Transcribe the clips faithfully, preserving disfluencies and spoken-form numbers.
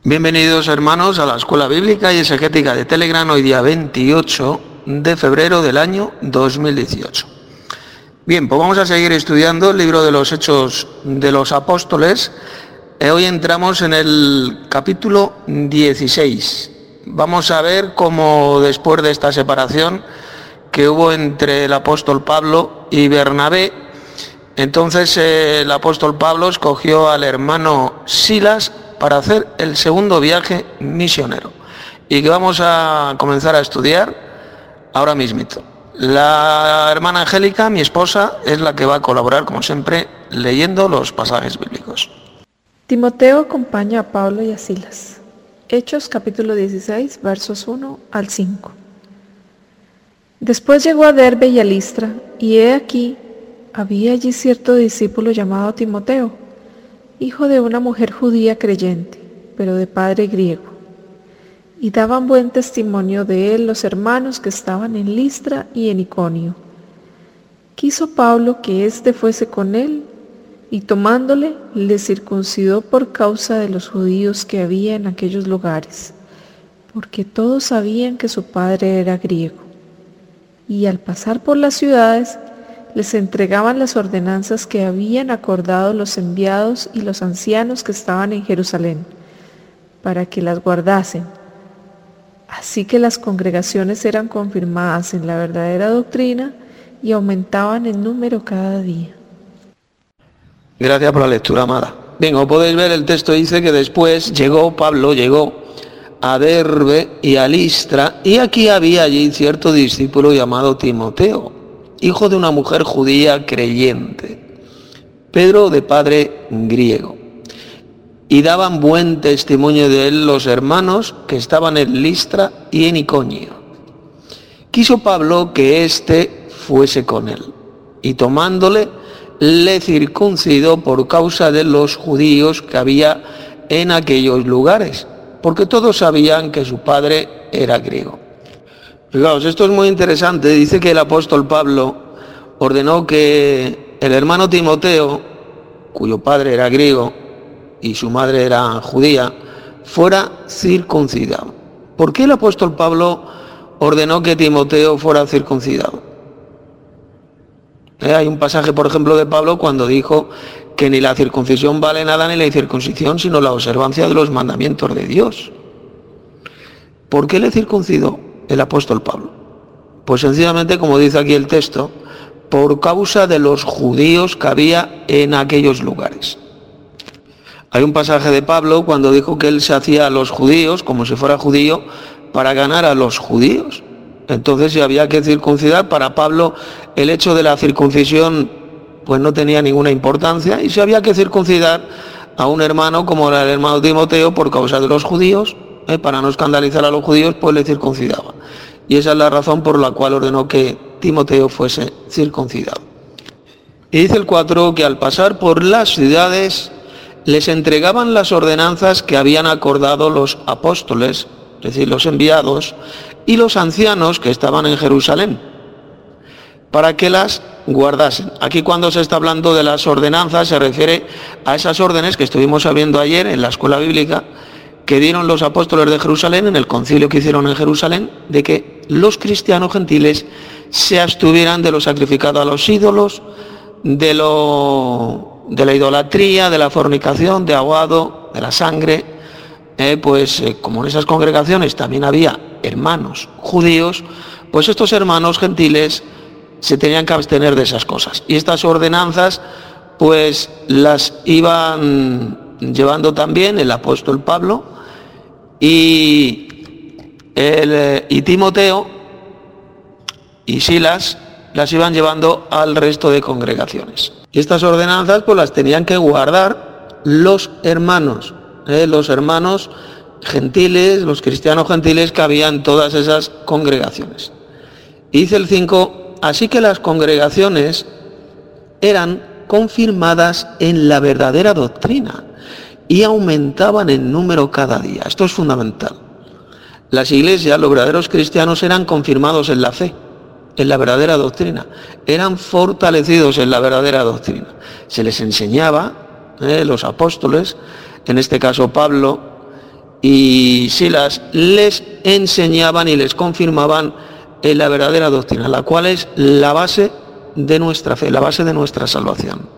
Bienvenidos, hermanos, a la Escuela Bíblica y Exegética de Telegram, hoy día veintiocho de febrero del año dos mil dieciocho. Bien, pues vamos a seguir estudiando el libro de los Hechos de los Apóstoles. Hoy entramos en el capítulo dieciséis. Vamos a ver cómo después de esta separación que hubo entre el apóstol Pablo y Bernabé, entonces eh, el apóstol Pablo escogió al hermano Silas para hacer el segundo viaje misionero, y que vamos a comenzar a estudiar ahora mismito. La hermana Angélica, mi esposa, es la que va a colaborar, como siempre, leyendo los pasajes bíblicos. Timoteo acompaña a Pablo y a Silas. Hechos capítulo dieciséis, versos uno al cinco. Después llegó a Derbe y a Listra, y he aquí, había allí cierto discípulo llamado Timoteo, hijo de una mujer judía creyente, pero de padre griego. Y daban buen testimonio de él los hermanos que estaban en Listra y en Iconio. Quiso Pablo que éste fuese con él, y tomándole, le circuncidó por causa de los judíos que había en aquellos lugares, porque todos sabían que su padre era griego. Y al pasar por las ciudades, les entregaban las ordenanzas que habían acordado los enviados y los ancianos que estaban en Jerusalén, para que las guardasen. Así que las congregaciones eran confirmadas en la verdadera doctrina y aumentaban en número cada día. Gracias por la lectura, amada. Bien, como podéis ver, el texto dice que después llegó Pablo, llegó a Derbe y a Listra, y aquí había allí cierto discípulo llamado Timoteo, hijo de una mujer judía creyente, pero de padre griego. Y daban buen testimonio de él los hermanos que estaban en Listra y en Iconio. Quiso Pablo que éste fuese con él, y tomándole, le circuncidó por causa de los judíos que había en aquellos lugares, porque todos sabían que su padre era griego. Fijaos, esto es muy interesante. Dice que el apóstol Pablo ordenó que el hermano Timoteo, cuyo padre era griego y su madre era judía, fuera circuncidado. ¿Por qué el apóstol Pablo ordenó que Timoteo fuera circuncidado? ¿Eh? Hay un pasaje, por ejemplo, de Pablo cuando dijo que ni la circuncisión vale nada ni la incircuncisión, sino la observancia de los mandamientos de Dios. ¿Por qué le circuncidó el apóstol Pablo? Pues sencillamente, como dice aquí el texto, por causa de los judíos que había en aquellos lugares. Hay un pasaje de Pablo cuando dijo que él se hacía a los judíos, como si fuera judío, para ganar a los judíos. Entonces, si había que circuncidar, para Pablo el hecho de la circuncisión pues no tenía ninguna importancia, y si había que circuncidar a un hermano como era el hermano Timoteo por causa de los judíos, eh, para no escandalizar a los judíos, pues le circuncidaba. Y esa es la razón por la cual ordenó que Timoteo fuese circuncidado. Y dice el cuatro que al pasar por las ciudades les entregaban las ordenanzas que habían acordado los apóstoles, es decir, los enviados, y los ancianos que estaban en Jerusalén, para que las guardasen. Aquí, cuando se está hablando de las ordenanzas, se refiere a esas órdenes que estuvimos viendo ayer en la escuela bíblica, que dieron los apóstoles de Jerusalén en el concilio que hicieron en Jerusalén, de que los cristianos gentiles se abstuvieran de lo sacrificado a los ídolos, de, lo, de la idolatría, de la fornicación, de aguado, de la sangre. Eh, pues eh, como en esas congregaciones también había hermanos judíos, pues estos hermanos gentiles se tenían que abstener de esas cosas. Y estas ordenanzas pues las iban llevando también el apóstol Pablo y, el, y Timoteo y Silas las iban llevando al resto de congregaciones. Y estas ordenanzas pues las tenían que guardar los hermanos, eh, los hermanos gentiles, los cristianos gentiles que había en todas esas congregaciones. Y dice el cinco, así que las congregaciones eran confirmadas en la verdadera doctrina y aumentaban en número cada día. Esto es fundamental. Las iglesias, los verdaderos cristianos, eran confirmados en la fe, en la verdadera doctrina, eran fortalecidos en la verdadera doctrina. Se les enseñaba, eh, los apóstoles, en este caso Pablo, y Silas les enseñaban y les confirmaban en la verdadera doctrina, la cual es la base de nuestra fe, la base de nuestra salvación.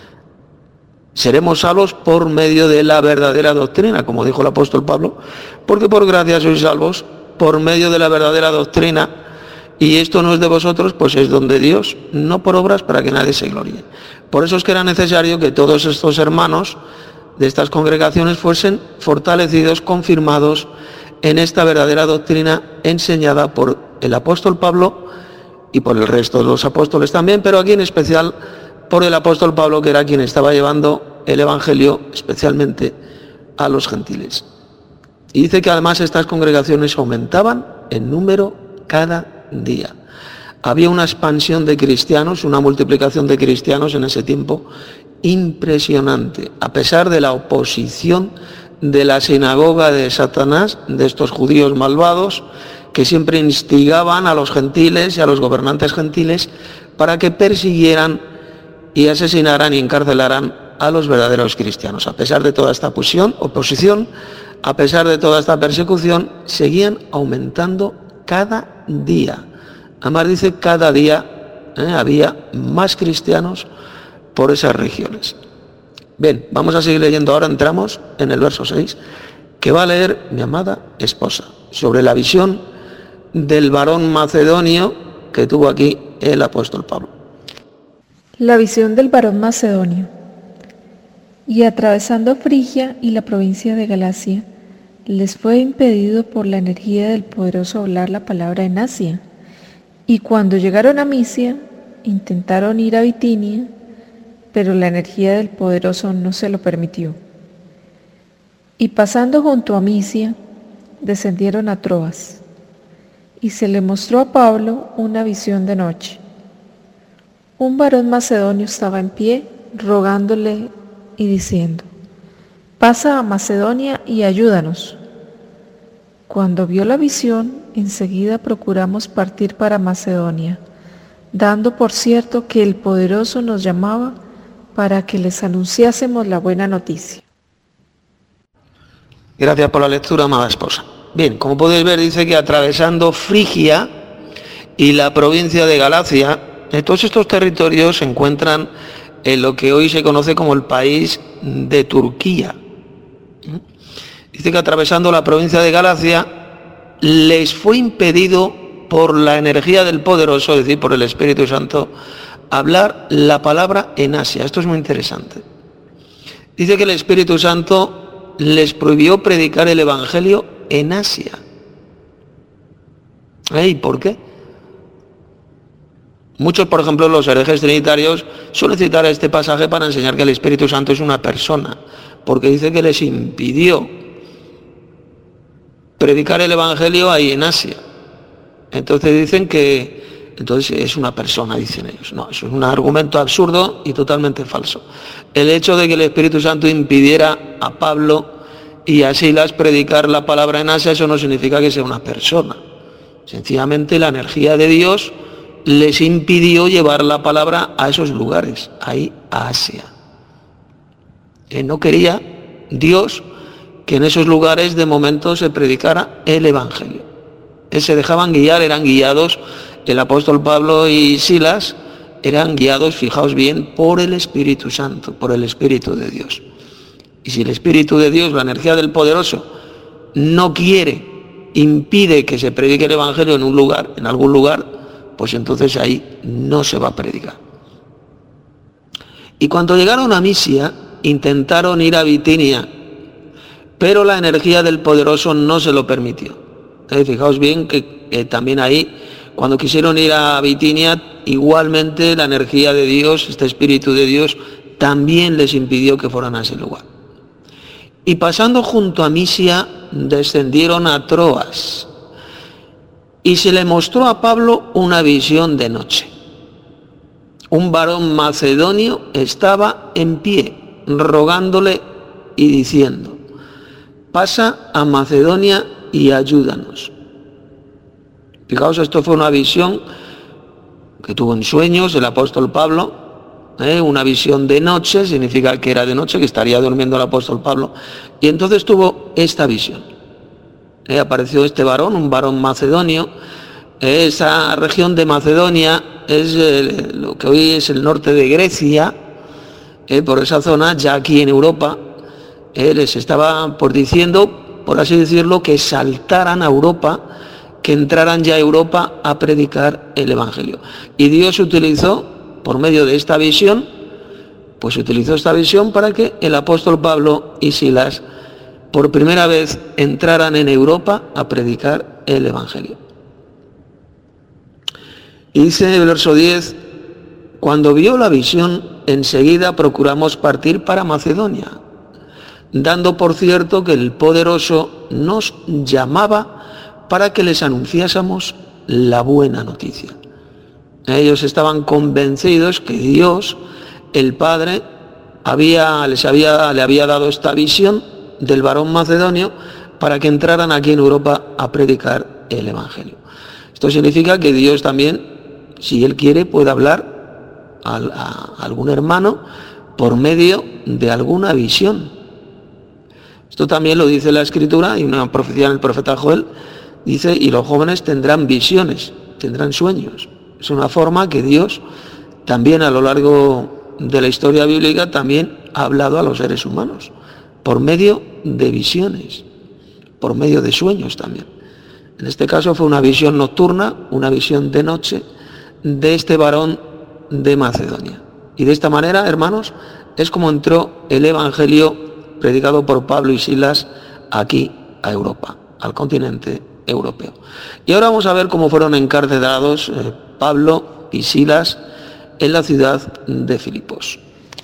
Seremos salvos por medio de la verdadera doctrina, como dijo el apóstol Pablo, porque por gracia sois salvos por medio de la verdadera doctrina, y esto no es de vosotros, pues es don de Dios, no por obras para que nadie se gloríe. Por eso es que era necesario que todos estos hermanos de estas congregaciones fuesen fortalecidos, confirmados en esta verdadera doctrina enseñada por el apóstol Pablo y por el resto de los apóstoles también, pero aquí en especial por el apóstol Pablo, que era quien estaba llevando el evangelio especialmente a los gentiles. Y dice que además estas congregaciones aumentaban en número cada día. Había una expansión de cristianos, una multiplicación de cristianos en ese tiempo impresionante, a pesar de la oposición de la sinagoga de Satanás, de estos judíos malvados, que siempre instigaban a los gentiles y a los gobernantes gentiles para que persiguieran y asesinaran y encarcelaran a los verdaderos cristianos. A pesar de toda esta oposición, oposición, a pesar de toda esta persecución, seguían aumentando cada día. Además dice cada día ¿eh? había más cristianos por esas regiones. Bien, vamos a seguir leyendo ahora, entramos en el verso seis, que va a leer mi amada esposa, sobre la visión del varón macedonio que tuvo aquí el apóstol Pablo. La visión del varón macedonio. Y atravesando Frigia y la provincia de Galacia, les fue impedido por la energía del poderoso hablar la palabra en Asia. Y cuando llegaron a Misia, intentaron ir a Bitinia, pero la energía del poderoso no se lo permitió. Y pasando junto a Misia, descendieron a Troas, y se le mostró a Pablo una visión de noche. Un varón macedonio estaba en pie, rogándole y diciendo: pasa a Macedonia y ayúdanos. Cuando vio la visión, enseguida procuramos partir para Macedonia, dando por cierto que el poderoso nos llamaba para que les anunciásemos la buena noticia. Gracias por la lectura, amada esposa. Bien, como podéis ver, dice que atravesando Frigia y la provincia de Galacia, todos estos territorios se encuentran en lo que hoy se conoce como el país de Turquía. Dice que atravesando la provincia de Galacia les fue impedido por la energía del poderoso, es decir, por el Espíritu Santo, hablar la palabra en Asia. Esto es muy interesante. Dice que el Espíritu Santo les prohibió predicar el Evangelio en Asia. ¿Y por qué? Muchos, por ejemplo, los herejes trinitarios suelen citar este pasaje para enseñar que el Espíritu Santo es una persona, porque dice que les impidió predicar el Evangelio ahí en Asia. Entonces dicen que entonces es una persona, dicen ellos. No, eso es un argumento absurdo y totalmente falso. El hecho de que el Espíritu Santo impidiera a Pablo y a Silas predicar la palabra en Asia, eso no significa que sea una persona. Sencillamente la energía de Dios les impidió llevar la palabra a esos lugares, ahí a Asia. Él no quería Dios que en esos lugares de momento se predicara el Evangelio. Él se dejaban guiar, eran guiados, el apóstol Pablo y Silas eran guiados, fijaos bien, por el Espíritu Santo, por el Espíritu de Dios. Y si el Espíritu de Dios, la energía del poderoso, no quiere, impide que se predique el Evangelio en un lugar, en algún lugar, pues entonces ahí no se va a predicar. Y cuando llegaron a Misia, intentaron ir a Bitinia, pero la energía del poderoso no se lo permitió. Entonces, fijaos bien que eh, también ahí, cuando quisieron ir a Bitinia, igualmente la energía de Dios, este Espíritu de Dios, también les impidió que fueran a ese lugar. Y pasando junto a Misia, descendieron a Troas, y se le mostró a Pablo una visión de noche. Un varón macedonio estaba en pie, rogándole y diciendo: pasa a Macedonia y ayúdanos. Fijaos, esto fue una visión que tuvo en sueños el apóstol Pablo, ¿eh? Una visión de noche, significa que era de noche, que estaría durmiendo el apóstol Pablo, y entonces tuvo esta visión. eh, apareció este varón, un varón macedonio. Esa región de Macedonia es eh, lo que hoy es el norte de Grecia, eh, por esa zona, ya aquí en Europa, eh, les estaba por diciendo, por así decirlo, que saltaran a Europa, que entraran ya a Europa a predicar el Evangelio. Y Dios utilizó, por medio de esta visión, pues utilizó esta visión para que el apóstol Pablo y Silas por primera vez entraran en Europa a predicar el Evangelio. Y dice el verso diez, cuando vio la visión, enseguida procuramos partir para Macedonia, dando por cierto que el poderoso nos llamaba para que les anunciásemos la buena noticia. Ellos estaban convencidos que Dios, el Padre, había, les había, le había dado esta visión del varón macedonio para que entraran aquí en Europa a predicar el Evangelio. Esto significa que Dios también, si Él quiere, puede hablar a, a, a algún hermano por medio de alguna visión. Esto también lo dice la Escritura, y una profecía en el profeta Joel, dice, y los jóvenes tendrán visiones, tendrán sueños. Es una forma que Dios también a lo largo de la historia bíblica también ha hablado a los seres humanos, por medio de visiones, por medio de sueños también. En este caso fue una visión nocturna, una visión de noche, de este varón de Macedonia. Y de esta manera, hermanos, es como entró el Evangelio predicado por Pablo y Silas aquí a Europa, al continente europeo. Y ahora vamos a ver cómo fueron encarcelados eh, Pablo y Silas en la ciudad de Filipos.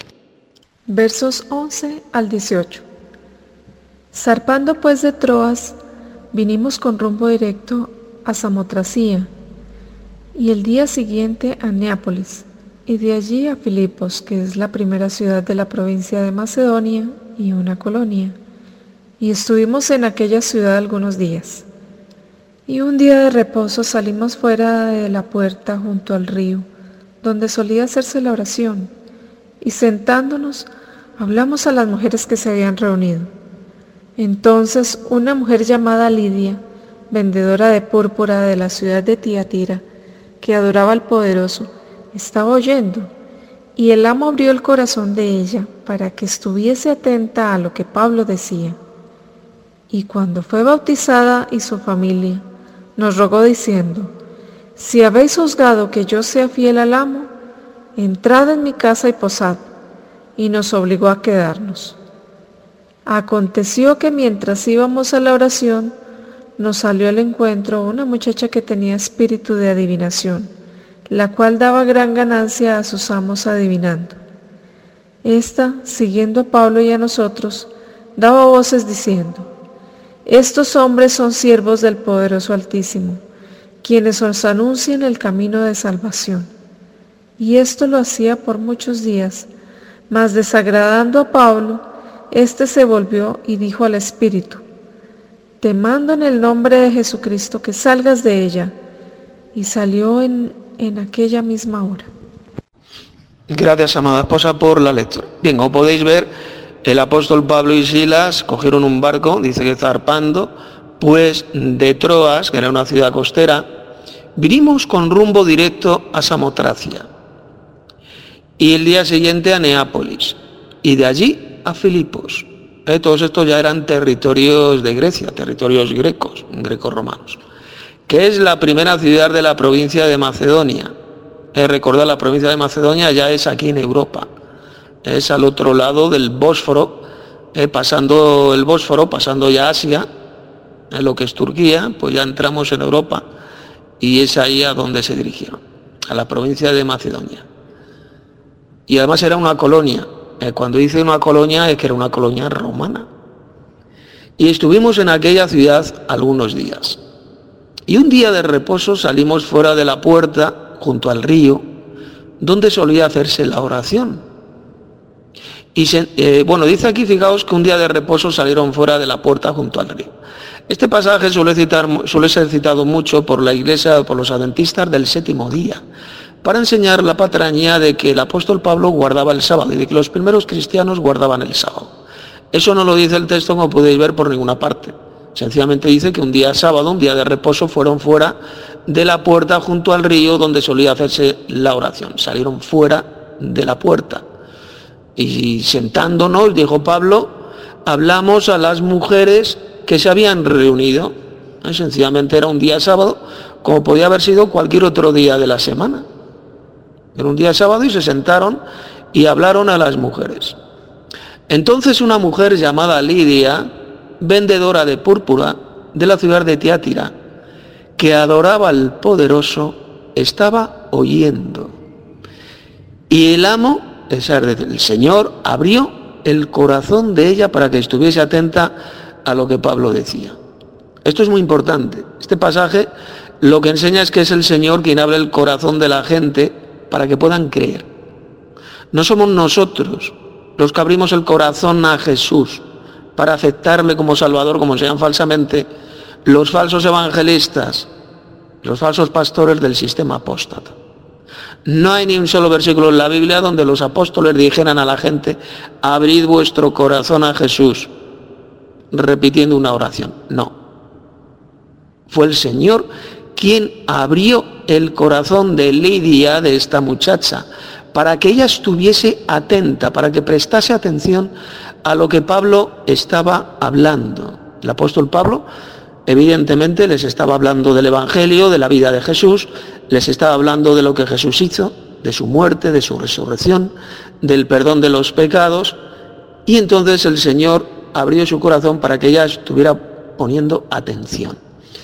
Versos once al dieciocho. Zarpando pues de Troas, vinimos con rumbo directo a Samotracía, y el día siguiente a Neápolis, y de allí a Filipos, que es la primera ciudad de la provincia de Macedonia y una colonia. Y estuvimos en aquella ciudad algunos días. Y un día de reposo salimos fuera de la puerta junto al río, donde solía hacerse la oración, y sentándonos hablamos a las mujeres que se habían reunido. Entonces una mujer llamada Lidia, vendedora de púrpura de la ciudad de Tiatira, que adoraba al Poderoso, estaba oyendo, y el amo abrió el corazón de ella para que estuviese atenta a lo que Pablo decía. Y cuando fue bautizada y su familia, nos rogó diciendo, si habéis juzgado que yo sea fiel al amo, entrad en mi casa y posad, y nos obligó a quedarnos. Aconteció que mientras íbamos a la oración, nos salió al encuentro una muchacha que tenía espíritu de adivinación, la cual daba gran ganancia a sus amos adivinando. Esta, siguiendo a Pablo y a nosotros, daba voces diciendo, estos hombres son siervos del Poderoso Altísimo, quienes os anuncian el camino de salvación. Y esto lo hacía por muchos días, mas desagradando a Pablo, éste se volvió y dijo al espíritu, te mando en el nombre de Jesucristo que salgas de ella. Y salió en, en aquella misma hora. Gracias, amada esposa, por la lectura. Bien, como podéis ver, el apóstol Pablo y Silas cogieron un barco, dice que zarpando, pues de Troas, que era una ciudad costera, vinimos con rumbo directo a Samotracia, y el día siguiente a Neápolis, y de allí a Filipos. Eh, todos estos ya eran territorios de Grecia, territorios grecos, greco-romanos, que es la primera ciudad de la provincia de Macedonia. Eh, recordad, la provincia de Macedonia ya es aquí en Europa, es al otro lado del Bósforo, eh, pasando el Bósforo, pasando ya Asia, en lo que es Turquía, pues ya entramos en Europa, y es ahí a donde se dirigieron, a la provincia de Macedonia. Y además era una colonia. Eh, cuando dice una colonia es que era una colonia romana. Y estuvimos en aquella ciudad algunos días. Y un día de reposo salimos fuera de la puerta, junto al río, donde solía hacerse la oración. Y se, eh, bueno, dice aquí, fijaos que un día de reposo salieron fuera de la puerta junto al río. Este pasaje suele, citar, suele ser citado mucho por la Iglesia, por los adventistas del séptimo día, para enseñar la patraña de que el apóstol Pablo guardaba el sábado y de que los primeros cristianos guardaban el sábado. Eso no lo dice el texto, como podéis ver, por ninguna parte. Sencillamente dice que un día sábado, un día de reposo, fueron fuera de la puerta junto al río donde solía hacerse la oración. Salieron fuera de la puerta. Y sentándonos, dijo Pablo, hablamos a las mujeres que se habían reunido. Sencillamente era un día sábado, como podía haber sido cualquier otro día de la semana. Era un día sábado y se sentaron y hablaron a las mujeres. Entonces una mujer llamada Lidia, vendedora de púrpura de la ciudad de Tiatira, que adoraba al Poderoso, estaba oyendo. Y el amo, es decir, el Señor, abrió el corazón de ella para que estuviese atenta a lo que Pablo decía. Esto es muy importante. Este pasaje lo que enseña es que es el Señor quien abre el corazón de la gente para que puedan creer. No somos nosotros los que abrimos el corazón a Jesús para aceptarle como Salvador, como enseñan falsamente los falsos evangelistas, los falsos pastores del sistema apóstata. No hay ni un solo versículo en la Biblia donde los apóstoles dijeran a la gente: abrid vuestro corazón a Jesús, repitiendo una oración. No. Fue el Señor quien abrió el corazón de Lidia, de esta muchacha, para que ella estuviese atenta, para que prestase atención a lo que Pablo estaba hablando. El apóstol Pablo, evidentemente, les estaba hablando del Evangelio, de la vida de Jesús, les estaba hablando de lo que Jesús hizo, de su muerte, de su resurrección, del perdón de los pecados, y entonces el Señor abrió su corazón para que ella estuviera poniendo atención.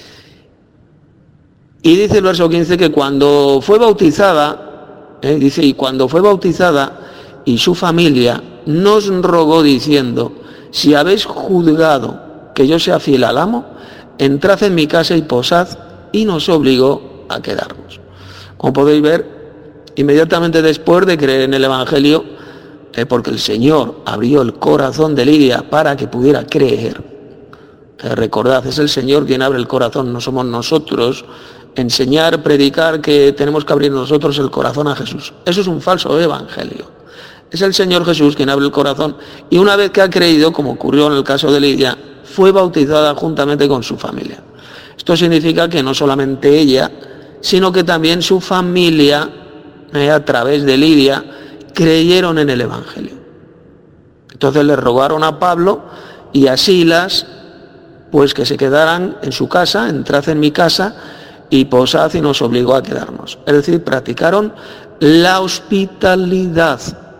Y dice el verso quince que cuando fue bautizada, eh, dice, y cuando fue bautizada y su familia nos rogó diciendo: si habéis juzgado que yo sea fiel al amo, entrad en mi casa y posad, y nos obligó a quedarnos. Como podéis ver, inmediatamente después de creer en el Evangelio, eh, porque el Señor abrió el corazón de Lidia para que pudiera creer. Eh, recordad, es el Señor quien abre el corazón, no somos nosotros. Enseñar, predicar que tenemos que abrir nosotros el corazón a Jesús. Eso es un falso evangelio. Es el Señor Jesús quien abre el corazón, y una vez que ha creído, como ocurrió en el caso de Lidia, fue bautizada juntamente con su familia. Esto significa que no solamente ella, sino que también su familia, eh, a través de Lidia, creyeron en el Evangelio. Entonces le rogaron a Pablo y a Silas, pues que se quedaran en su casa, entrad en mi casa y posad, y nos obligó a quedarnos. Es decir, practicaron la hospitalidad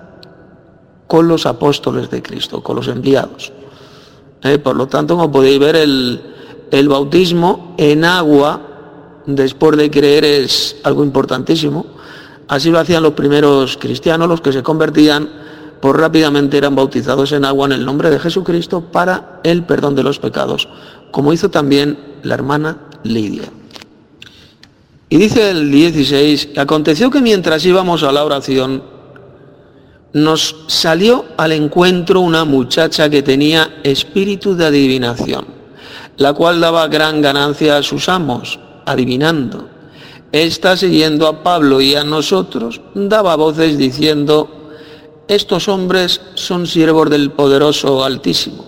con los apóstoles de Cristo, con los enviados. Eh, por lo tanto, como podéis ver, el, el bautismo en agua, después de creer, es algo importantísimo. Así lo hacían los primeros cristianos, los que se convertían, pues rápidamente eran bautizados en agua en el nombre de Jesucristo para el perdón de los pecados, como hizo también la hermana Lidia. Y dice el dieciséis, aconteció que mientras íbamos a la oración, nos salió al encuentro una muchacha que tenía espíritu de adivinación, la cual daba gran ganancia a sus amos, adivinando. Esta, siguiendo a Pablo y a nosotros, daba voces diciendo: estos hombres son siervos del Poderoso Altísimo,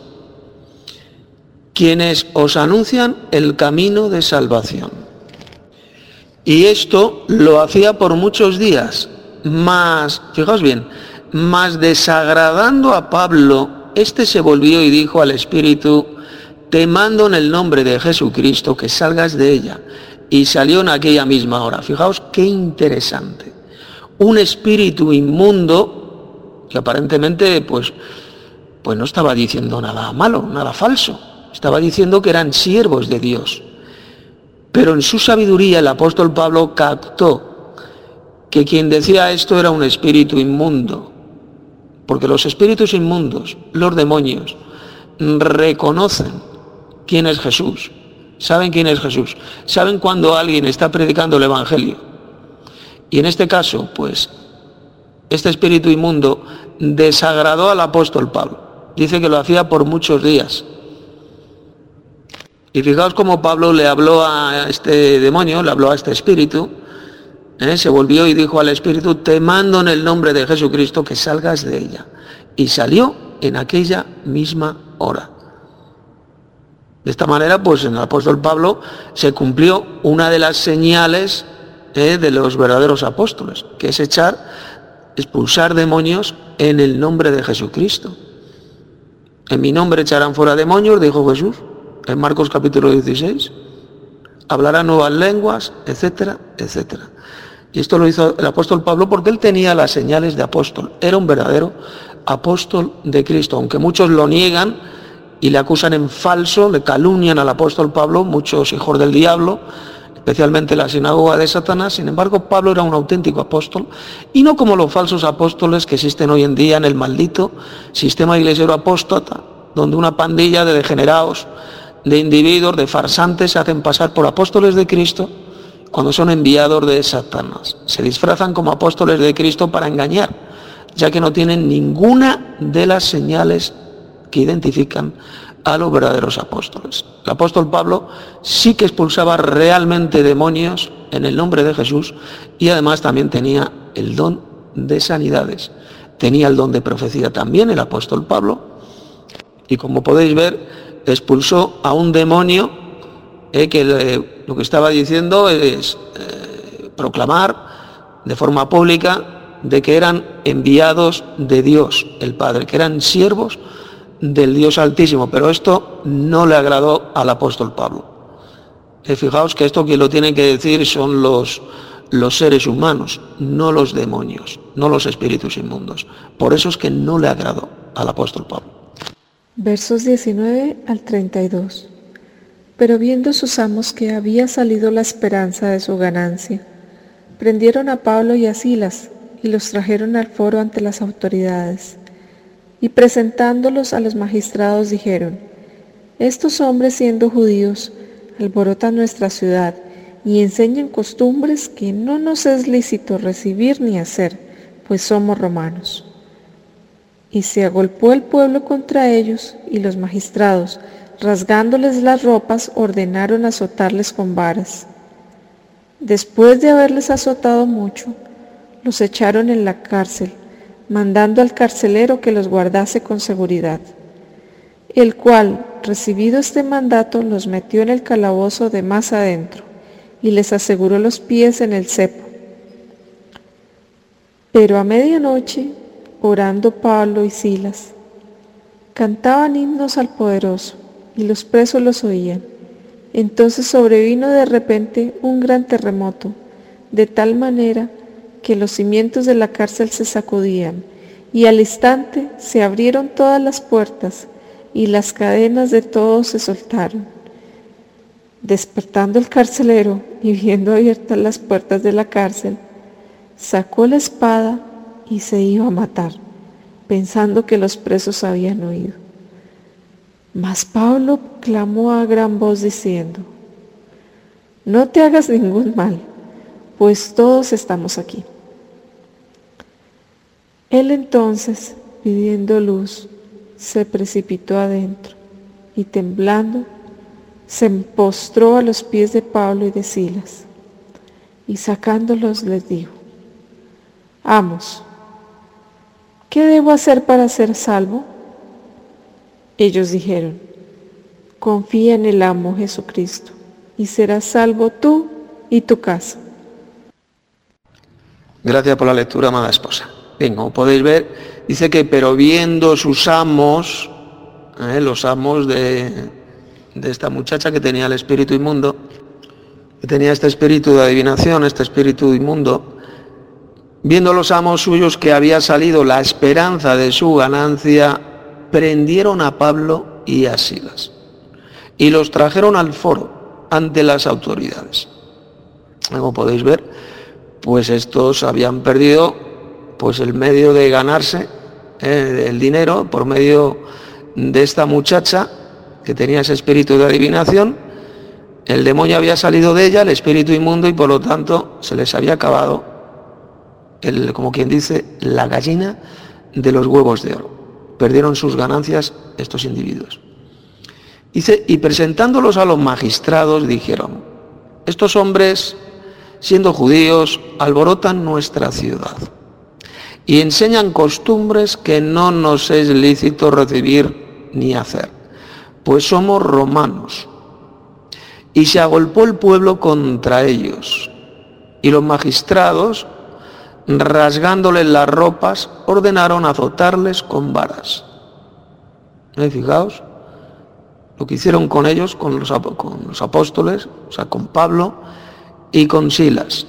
quienes os anuncian el camino de salvación. Y esto lo hacía por muchos días, mas, fijaos bien, mas desagradando a Pablo, este se volvió y dijo al espíritu: te mando en el nombre de Jesucristo que salgas de ella. Y salió en aquella misma hora. Fijaos qué interesante. Un espíritu inmundo que aparentemente pues, pues no estaba diciendo nada malo, nada falso. Estaba diciendo que eran siervos de Dios. Pero en su sabiduría el apóstol Pablo captó que quien decía esto era un espíritu inmundo. Porque los espíritus inmundos, los demonios, reconocen quién es Jesús. Saben quién es Jesús. Saben cuando alguien está predicando el Evangelio. Y en este caso, pues, este espíritu inmundo desagradó al apóstol Pablo. Dice que lo hacía por muchos días. Y fijaos cómo Pablo le habló a este demonio, le habló a este espíritu, ¿eh? Se volvió y dijo al espíritu: te mando en el nombre de Jesucristo que salgas de ella. Y salió en aquella misma hora. De esta manera, pues en el apóstol Pablo se cumplió una de las señales eh, de los verdaderos apóstoles, que es echar, expulsar demonios en el nombre de Jesucristo. En mi nombre echarán fuera demonios, dijo Jesús, en Marcos capítulo dieciséis. Hablarán nuevas lenguas, etcétera, etcétera. Y esto lo hizo el apóstol Pablo porque él tenía las señales de apóstol. Era un verdadero apóstol de Cristo, aunque muchos lo niegan y le acusan en falso, le calumnian al apóstol Pablo, muchos hijos del diablo, especialmente la sinagoga de Satanás. Sin embargo, Pablo era un auténtico apóstol, y no como los falsos apóstoles que existen hoy en día en el maldito sistema iglesiero apóstata, donde una pandilla de degenerados, de individuos, de farsantes se hacen pasar por apóstoles de Cristo cuando son enviados de Satanás. Se disfrazan como apóstoles de Cristo para engañar, ya que no tienen ninguna de las señales que identifican a los verdaderos apóstoles. El apóstol Pablo sí que expulsaba realmente demonios en el nombre de Jesús, y además también tenía el don de sanidades. Tenía el don de profecía también el apóstol Pablo, y como podéis ver, expulsó a un demonio eh, que eh, lo que estaba diciendo es eh, proclamar de forma pública de que eran enviados de Dios el Padre, que eran siervos del Dios Altísimo, pero esto no le agradó al apóstol Pablo. Eh, fijaos que esto quien lo tiene que decir son los, los seres humanos, no los demonios, no los espíritus inmundos. Por eso es que no le agradó al apóstol Pablo. Versos diecinueve al treinta y dos. Pero viendo sus amos que había salido la esperanza de su ganancia, prendieron a Pablo y a Silas y los trajeron al foro ante las autoridades. Y presentándolos a los magistrados dijeron: estos hombres, siendo judíos, alborotan nuestra ciudad y enseñan costumbres que no nos es lícito recibir ni hacer, pues somos romanos. Y se agolpó el pueblo contra ellos, y los magistrados, rasgándoles las ropas, ordenaron azotarles con varas. Después de haberles azotado mucho, los echaron en la cárcel, mandando al carcelero que los guardase con seguridad, el cual, recibido este mandato, los metió en el calabozo de más adentro, y les aseguró los pies en el cepo. Pero a medianoche, orando Pablo y Silas, cantaban himnos al Poderoso, y los presos los oían. Entonces sobrevino de repente un gran terremoto, de tal manera que los cimientos de la cárcel se sacudían, y al instante se abrieron todas las puertas, y las cadenas de todos se soltaron. Despertando el carcelero, y viendo abiertas las puertas de la cárcel, sacó la espada y se iba a matar, pensando que los presos habían oído. Mas Pablo clamó a gran voz diciendo: no te hagas ningún mal, pues todos estamos aquí. Él entonces, pidiendo luz, se precipitó adentro y temblando, se postró a los pies de Pablo y de Silas, y sacándolos les dijo: amos, ¿qué debo hacer para ser salvo? Ellos dijeron: confía en el amo Jesucristo, y serás salvo tú y tu casa. Gracias por la lectura, amada esposa. Bien, como podéis ver, dice que pero viendo sus amos, eh, los amos de, de esta muchacha que tenía el espíritu inmundo, que tenía este espíritu de adivinación, este espíritu inmundo, viendo los amos suyos que había salido la esperanza de su ganancia, prendieron a Pablo y a Silas y los trajeron al foro ante las autoridades. Como podéis ver, pues estos habían perdido pues el medio de ganarse eh, el dinero por medio de esta muchacha que tenía ese espíritu de adivinación. El demonio había salido de ella, el espíritu inmundo, y por lo tanto se les había acabado, el, como quien dice, la gallina de los huevos de oro. Perdieron sus ganancias estos individuos. Dice, y presentándolos a los magistrados dijeron: estos hombres, siendo judíos, alborotan nuestra ciudad y enseñan costumbres que no nos es lícito recibir ni hacer, pues somos romanos. Y se agolpó el pueblo contra ellos. Y los magistrados, rasgándoles las ropas, ordenaron azotarles con varas. ¿Eh? Fijaos lo que hicieron con ellos, con los, con los apóstoles, o sea, con Pablo y con Silas.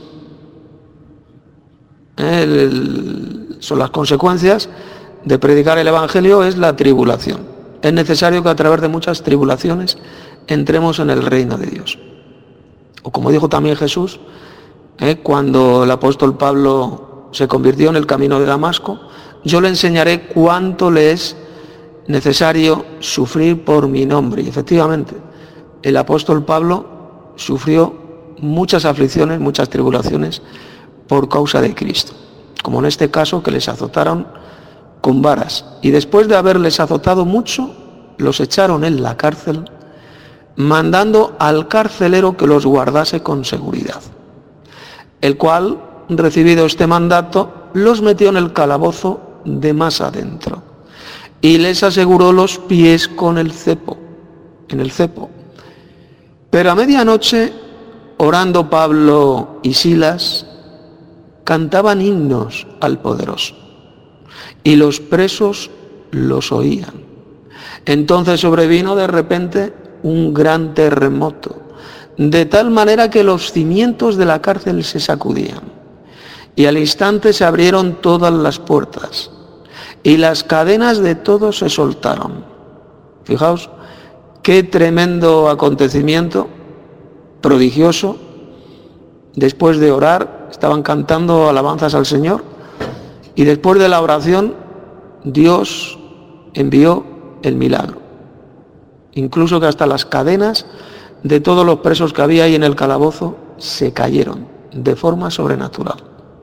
¿Eh? El, el, son las consecuencias de predicar el Evangelio, es la tribulación. Es necesario que a través de muchas tribulaciones entremos en el reino de Dios. O como dijo también Jesús, ¿eh? cuando el apóstol Pablo se convirtió en el camino de Damasco, yo le enseñaré cuánto le es necesario sufrir por mi nombre. Y efectivamente, el apóstol Pablo sufrió muchas aflicciones, muchas tribulaciones por causa de Cristo. Como en este caso, que les azotaron con varas. Y después de haberles azotado mucho, los echaron en la cárcel, mandando al carcelero que los guardase con seguridad, el cual, recibido este mandato, los metió en el calabozo de más adentro y les aseguró los pies con el cepo, en el cepo. Pero a medianoche, orando Pablo y Silas, cantaban himnos al Poderoso, y los presos los oían. Entonces sobrevino de repente un gran terremoto, de tal manera que los cimientos de la cárcel se sacudían, y al instante se abrieron todas las puertas, y las cadenas de todos se soltaron. Fijaos qué tremendo acontecimiento, prodigioso. Después de orar, estaban cantando alabanzas al Señor, y después de la oración, Dios envió el milagro. Incluso que hasta las cadenas de todos los presos que había ahí en el calabozo se cayeron de forma sobrenatural.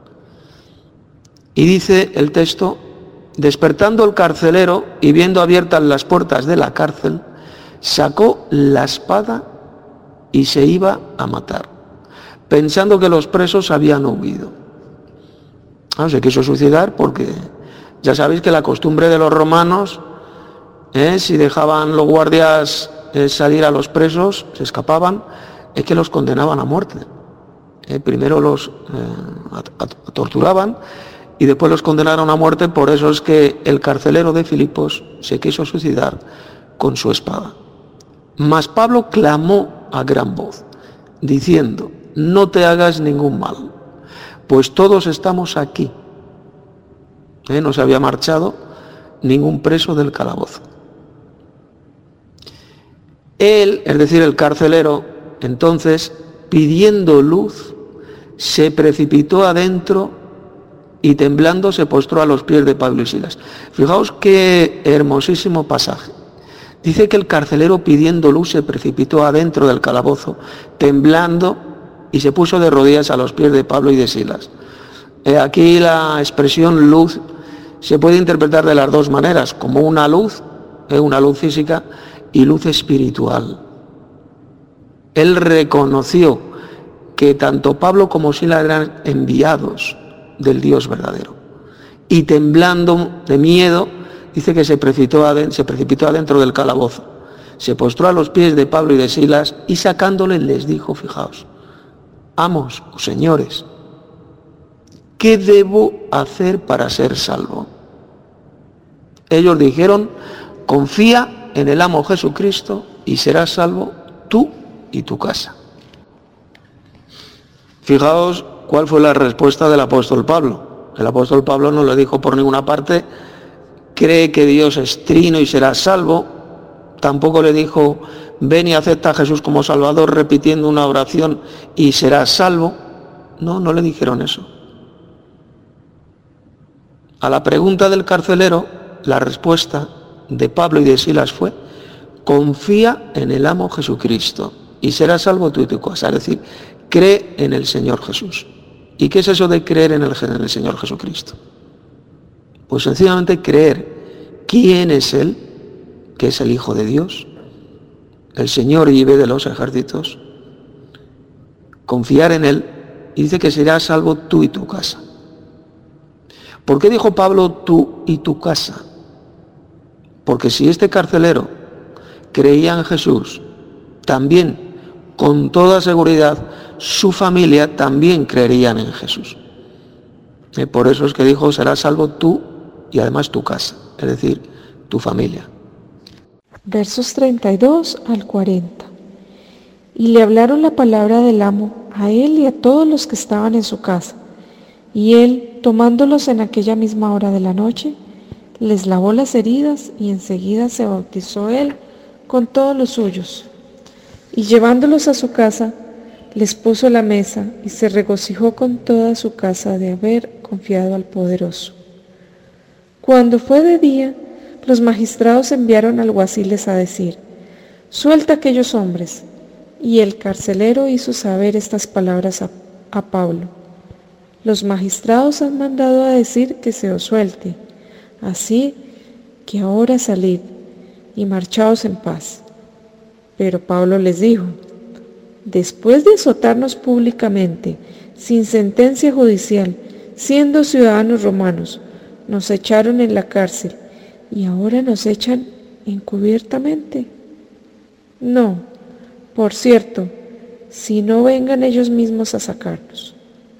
Y dice el texto, despertando el carcelero y viendo abiertas las puertas de la cárcel, sacó la espada y se iba a matar, pensando que los presos habían huido. Ah, se quiso suicidar porque ya sabéis que la costumbre de los romanos, eh, si dejaban los guardias eh, salir a los presos, se escapaban, es que los condenaban a muerte. Eh, primero los eh, a, a, torturaban y después los condenaron a muerte. Por eso es que el carcelero de Filipos se quiso suicidar con su espada. Mas Pablo clamó a gran voz, diciendo, no te hagas ningún mal, pues todos estamos aquí. ¿Eh? No se había marchado ningún preso del calabozo. Él, es decir, el carcelero, entonces, pidiendo luz, se precipitó adentro y temblando se postró a los pies de Pablo y Silas. Fijaos qué hermosísimo pasaje. Dice que el carcelero, pidiendo luz, se precipitó adentro del calabozo, temblando, y se puso de rodillas a los pies de Pablo y de Silas. Eh, aquí la expresión luz se puede interpretar de las dos maneras, como una luz, eh, una luz física y luz espiritual. Él reconoció que tanto Pablo como Silas eran enviados del Dios verdadero. Y temblando de miedo, dice que se precipitó adentro, se precipitó adentro del calabozo, se postró a los pies de Pablo y de Silas y sacándoles les dijo, fijaos, amos o señores, ¿qué debo hacer para ser salvo? Ellos dijeron, confía en el amo Jesucristo y serás salvo tú y tu casa. Fijaos cuál fue la respuesta del apóstol Pablo. El apóstol Pablo no le dijo por ninguna parte, cree que Dios es trino y serás salvo. Tampoco le dijo, ven y acepta a Jesús como Salvador repitiendo una oración y serás salvo. No, no le dijeron eso. A la pregunta del carcelero, la respuesta de Pablo y de Silas fue, confía en el amo Jesucristo y serás salvo tú y tu casa. Es decir, cree en el Señor Jesús. ¿Y qué es eso de creer en el, en el Señor Jesucristo? Pues sencillamente creer quién es Él, que es el Hijo de Dios, el Señor y Yahvé de los ejércitos, confiar en Él, y dice que serás salvo tú y tu casa. ¿Por qué dijo Pablo tú y tu casa? Porque si este carcelero creía en Jesús, también, con toda seguridad, su familia también creerían en Jesús. Eh, por eso es que dijo, serás salvo tú y además tu casa, es decir, tu familia. Versos treinta y dos al cuarenta. Y le hablaron la palabra del amo a él y a todos los que estaban en su casa. Y él, tomándolos en aquella misma hora de la noche, les lavó las heridas y enseguida se bautizó él con todos los suyos. Y llevándolos a su casa, les puso la mesa y se regocijó con toda su casa de haber confiado al Poderoso. Cuando fue de día, los magistrados enviaron alguaciles a decir, suelta a aquellos hombres. Y el carcelero hizo saber estas palabras a, a Pablo. Los magistrados han mandado a decir que se os suelte, así que ahora salid y marchaos en paz. Pero Pablo les dijo, después de azotarnos públicamente, sin sentencia judicial, siendo ciudadanos romanos, nos echaron en la cárcel y ahora nos echan encubiertamente. No, por cierto, si no vengan ellos mismos a sacarnos.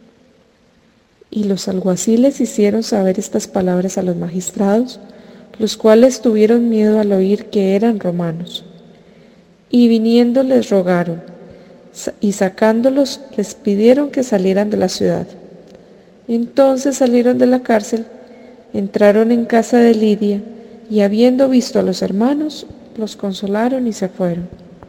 Y los alguaciles hicieron saber estas palabras a los magistrados, los cuales tuvieron miedo al oír que eran romanos. Y viniendo les rogaron, y sacándolos les pidieron que salieran de la ciudad. Entonces salieron de la cárcel, entraron en casa de Lidia, y habiendo visto a los hermanos, los consolaron y se fueron.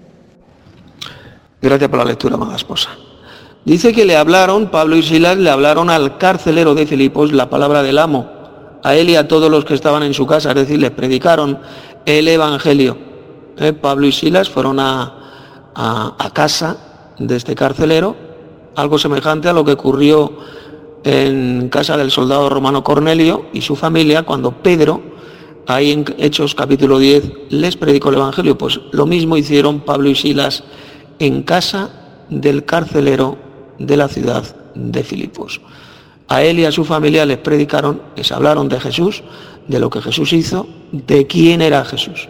Gracias por la lectura, amada esposa. Dice que le hablaron, Pablo y Silas le hablaron al carcelero de Filipos la palabra del amo, a él y a todos los que estaban en su casa, es decir, les predicaron el evangelio. ¿Eh? Pablo y Silas fueron a, a, a casa de este carcelero, algo semejante a lo que ocurrió en casa del soldado romano Cornelio y su familia cuando Pedro, ahí en Hechos capítulo diez, les predicó el evangelio. Pues lo mismo hicieron Pablo y Silas en casa del carcelero de la ciudad de Filipos. A él y a su familia les predicaron, les hablaron de Jesús, de lo que Jesús hizo, de quién era Jesús.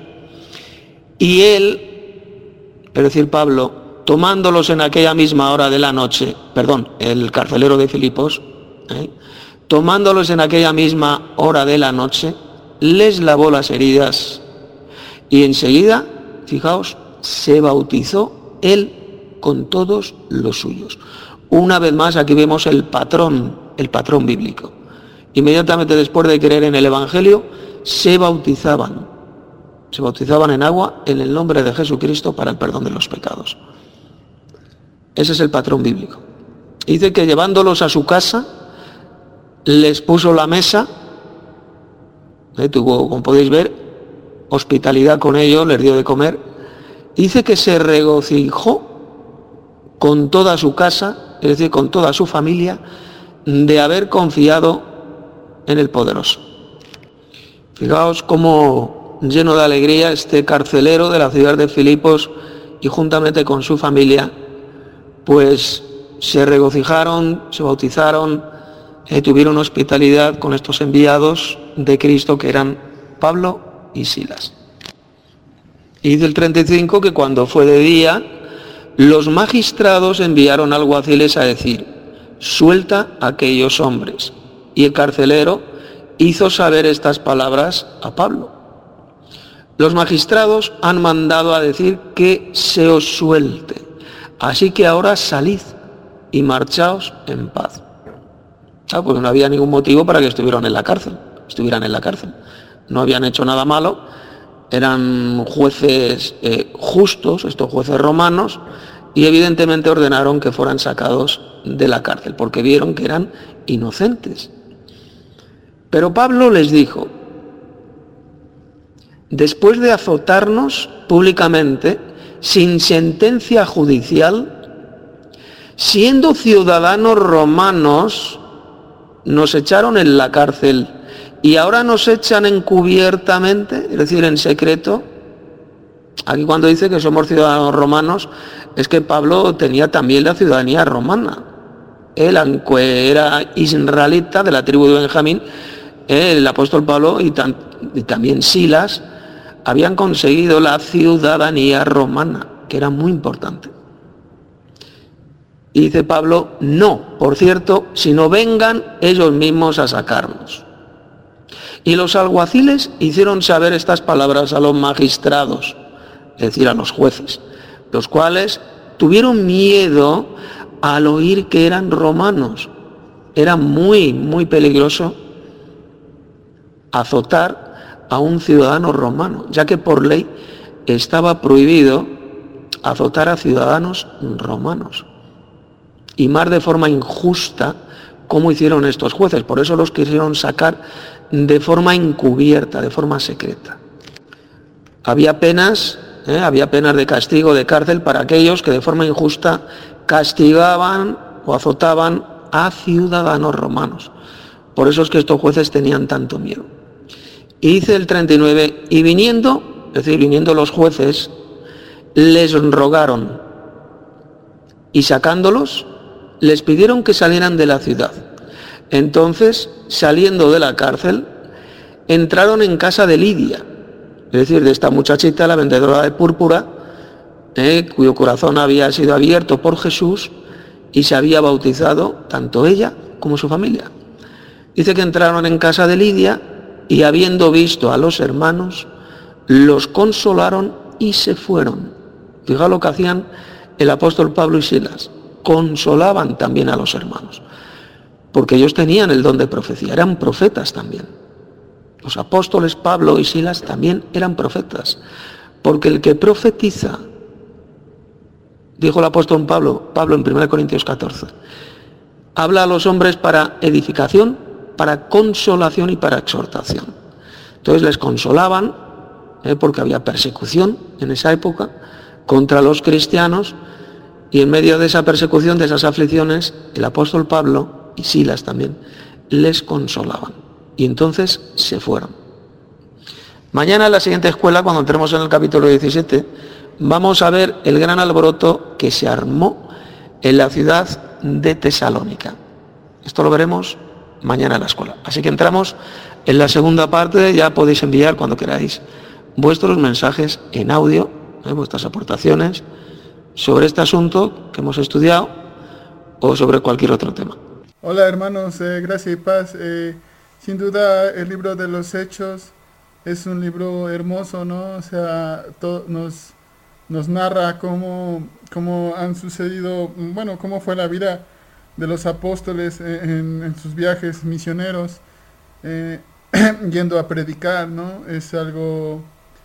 Y él, es decir, Pablo, tomándolos en aquella misma hora de la noche, perdón, el carcelero de Filipos, ¿eh? tomándolos en aquella misma hora de la noche, les lavó las heridas y enseguida, fijaos, se bautizó él con todos los suyos. Una vez más aquí vemos el patrón, el patrón bíblico. Inmediatamente después de creer en el Evangelio, se bautizaban. Se bautizaban en agua en el nombre de Jesucristo para el perdón de los pecados. Ese es el patrón bíblico. Dice que llevándolos a su casa, les puso la mesa, ¿eh? tuvo, como podéis ver, hospitalidad con ellos, les dio de comer. Dice que se regocijó con toda su casa, es decir, con toda su familia, de haber confiado en el Poderoso. Fijaos cómo lleno de alegría este carcelero de la ciudad de Filipos y juntamente con su familia, pues se regocijaron, se bautizaron, eh, tuvieron hospitalidad con estos enviados de Cristo que eran Pablo y Silas. Y dice el treinta y cinco que cuando fue de día, los magistrados enviaron alguaciles a decir, suelta a aquellos hombres. Y el carcelero hizo saber estas palabras a Pablo. Los magistrados han mandado a decir que se os suelte. Así que ahora salid y marchaos en paz. Ah, pues no había ningún motivo para que estuvieran en la cárcel. Estuvieran en la cárcel. No habían hecho nada malo. Eran jueces eh, justos, estos jueces romanos, y evidentemente ordenaron que fueran sacados de la cárcel, porque vieron que eran inocentes. Pero Pablo les dijo, después de azotarnos públicamente, sin sentencia judicial, siendo ciudadanos romanos, nos echaron en la cárcel y ahora nos echan encubiertamente, es decir, en secreto. Aquí cuando dice que somos ciudadanos romanos, es que Pablo tenía también la ciudadanía romana. Él, aunque era israelita de la tribu de Benjamín, el apóstol Pablo y, tam- y también Silas, habían conseguido la ciudadanía romana, que era muy importante. Y dice Pablo, no, por cierto, sino vengan ellos mismos a sacarnos. Y los alguaciles hicieron saber estas palabras a los magistrados, es decir, a los jueces, los cuales tuvieron miedo al oír que eran romanos. Era muy, muy peligroso azotar a un ciudadano romano, ya que por ley estaba prohibido azotar a ciudadanos romanos. Y más de forma injusta, como hicieron estos jueces. Por eso los quisieron sacar de forma encubierta, de forma secreta. Había penas, ¿eh? había penas de castigo, de cárcel, para aquellos que de forma injusta castigaban o azotaban a ciudadanos romanos. Por eso es que estos jueces tenían tanto miedo. Y dice el treinta y nueve, y viniendo, es decir, viniendo los jueces, les rogaron, y sacándolos, les pidieron que salieran de la ciudad. Entonces, saliendo de la cárcel, entraron en casa de Lidia, es decir, de esta muchachita, la vendedora de púrpura, eh, cuyo corazón había sido abierto por Jesús y se había bautizado tanto ella como su familia. Dice que entraron en casa de Lidia y, habiendo visto a los hermanos, los consolaron y se fueron. Fijaos lo que hacían el apóstol Pablo y Silas. Consolaban también a los hermanos, porque ellos tenían el don de profecía, eran profetas también. Los apóstoles Pablo y Silas también eran profetas, porque el que profetiza, dijo el apóstol Pablo, Pablo en primera Corintios catorce, habla a los hombres para edificación, para consolación y para exhortación. Entonces les consolaban, eh, porque había persecución en esa época contra los cristianos. Y en medio de esa persecución, de esas aflicciones, el apóstol Pablo y Silas también les consolaban. Y entonces se fueron. Mañana en la siguiente escuela, cuando entremos en el capítulo diecisiete, vamos a ver el gran alboroto que se armó en la ciudad de Tesalónica. Esto lo veremos mañana en la escuela. Así que entramos en la segunda parte. Ya podéis enviar cuando queráis vuestros mensajes en audio, ¿eh? vuestras aportaciones sobre este asunto que hemos estudiado o sobre cualquier otro tema. Hola hermanos, eh, gracia y paz. Eh, sin duda el libro de los Hechos es un libro hermoso, ¿no? O sea, to, nos, nos narra cómo, cómo han sucedido, bueno, cómo fue la vida de los apóstoles en, en sus viajes misioneros, eh, yendo a predicar, ¿no? Es algo...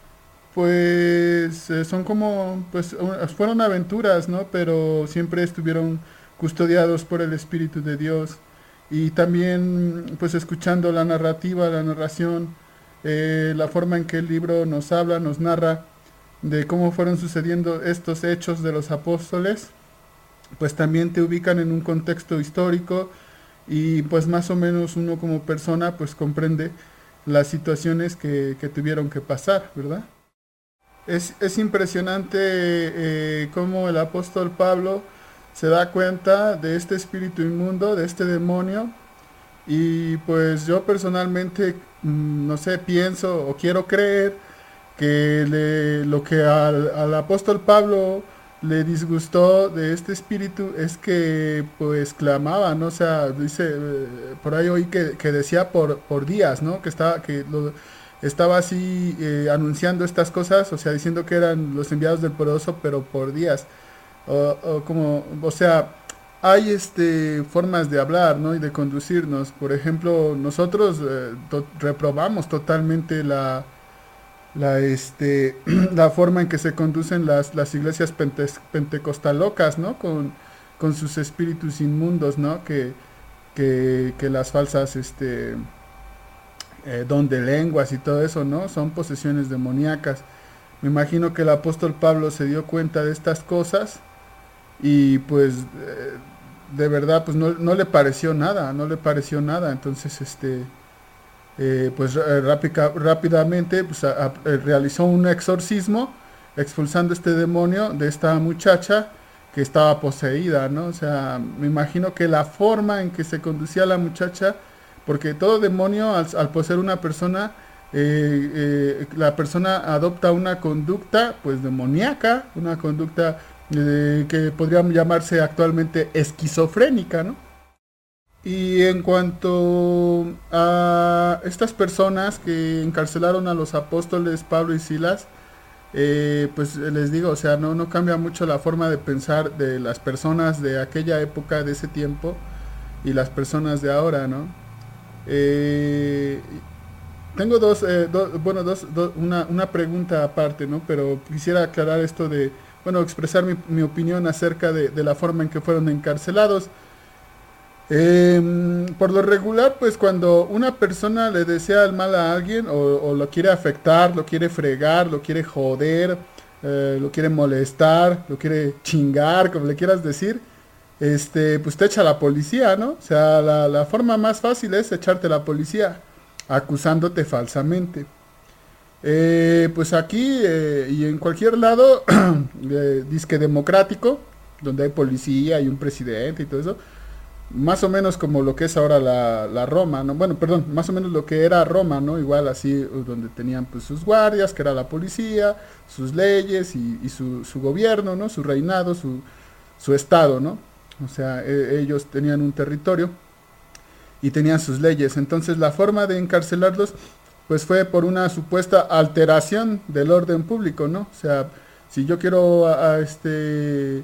Pues eh, son como, pues fueron aventuras, ¿no? Pero siempre estuvieron custodiados por el Espíritu de Dios. Y también, pues escuchando la narrativa, la narración, eh, la forma en que el libro nos habla, nos narra de cómo fueron sucediendo estos hechos de los apóstoles, pues también te ubican en un contexto histórico y pues más o menos uno como persona pues comprende las situaciones que, que tuvieron que pasar, ¿verdad? Es, es impresionante eh, cómo el apóstol Pablo se da cuenta de este espíritu inmundo, de este demonio, y pues yo personalmente, no sé, pienso o quiero creer que le, lo que al, al apóstol Pablo le disgustó de este espíritu es que pues clamaba, ¿no? O sea, dice, eh, por ahí oí que, que decía por, por días, ¿no? Que estaba, que lo... Estaba así eh, anunciando estas cosas, o sea, diciendo que eran los enviados del poderoso, pero por días. O, o como, o sea, hay este formas de hablar, ¿no? Y de conducirnos. Por ejemplo, nosotros eh, to- reprobamos totalmente la, la, este, la forma en que se conducen las, las iglesias pentes- pentecostalocas, ¿no? Con, con sus espíritus inmundos, ¿no? Que, que, que las falsas, este... Eh, don de lenguas y todo eso, ¿no? Son posesiones demoníacas. Me imagino que el apóstol Pablo se dio cuenta de estas cosas y pues eh, de verdad pues no, no le pareció nada, no le pareció nada. Entonces este eh, pues eh, rápica, rápidamente pues, a, a, realizó un exorcismo expulsando este demonio de esta muchacha que estaba poseída, ¿no? O sea, me imagino que la forma en que se conducía la muchacha, porque todo demonio al, al poseer una persona eh, eh, la persona adopta una conducta pues demoníaca, una conducta eh, que podría llamarse actualmente esquizofrénica, ¿no? Y en cuanto a estas personas que encarcelaron a los apóstoles Pablo y Silas, eh, pues les digo, o sea, no, no cambia mucho la forma de pensar de las personas de aquella época, de ese tiempo, y las personas de ahora, ¿no? Eh, tengo dos, eh, do- bueno, dos, do- una, una pregunta aparte, ¿no? Pero quisiera aclarar esto de, bueno, expresar mi, mi opinión acerca de, de la forma en que fueron encarcelados. Eh, por lo regular, pues cuando una persona le desea el mal a alguien o, o lo quiere afectar, lo quiere fregar, lo quiere joder, eh, lo quiere molestar, lo quiere chingar, como le quieras decir, este, pues te echa a la policía, ¿no? O sea, la, la forma más fácil es echarte a la policía, acusándote falsamente. Eh, pues aquí eh, y en cualquier lado, eh, disque democrático, donde hay policía y un presidente y todo eso, más o menos como lo que es ahora la, la Roma, ¿no? Bueno, perdón, más o menos lo que era Roma, ¿no? Igual así, donde tenían pues sus guardias, que era la policía, sus leyes y, y su, su gobierno, ¿no? Su reinado, su, su estado, ¿no? O sea, e- ellos tenían un territorio y tenían sus leyes. Entonces la forma de encarcelarlos pues fue por una supuesta alteración del orden público, ¿no? O sea, si yo quiero a, a este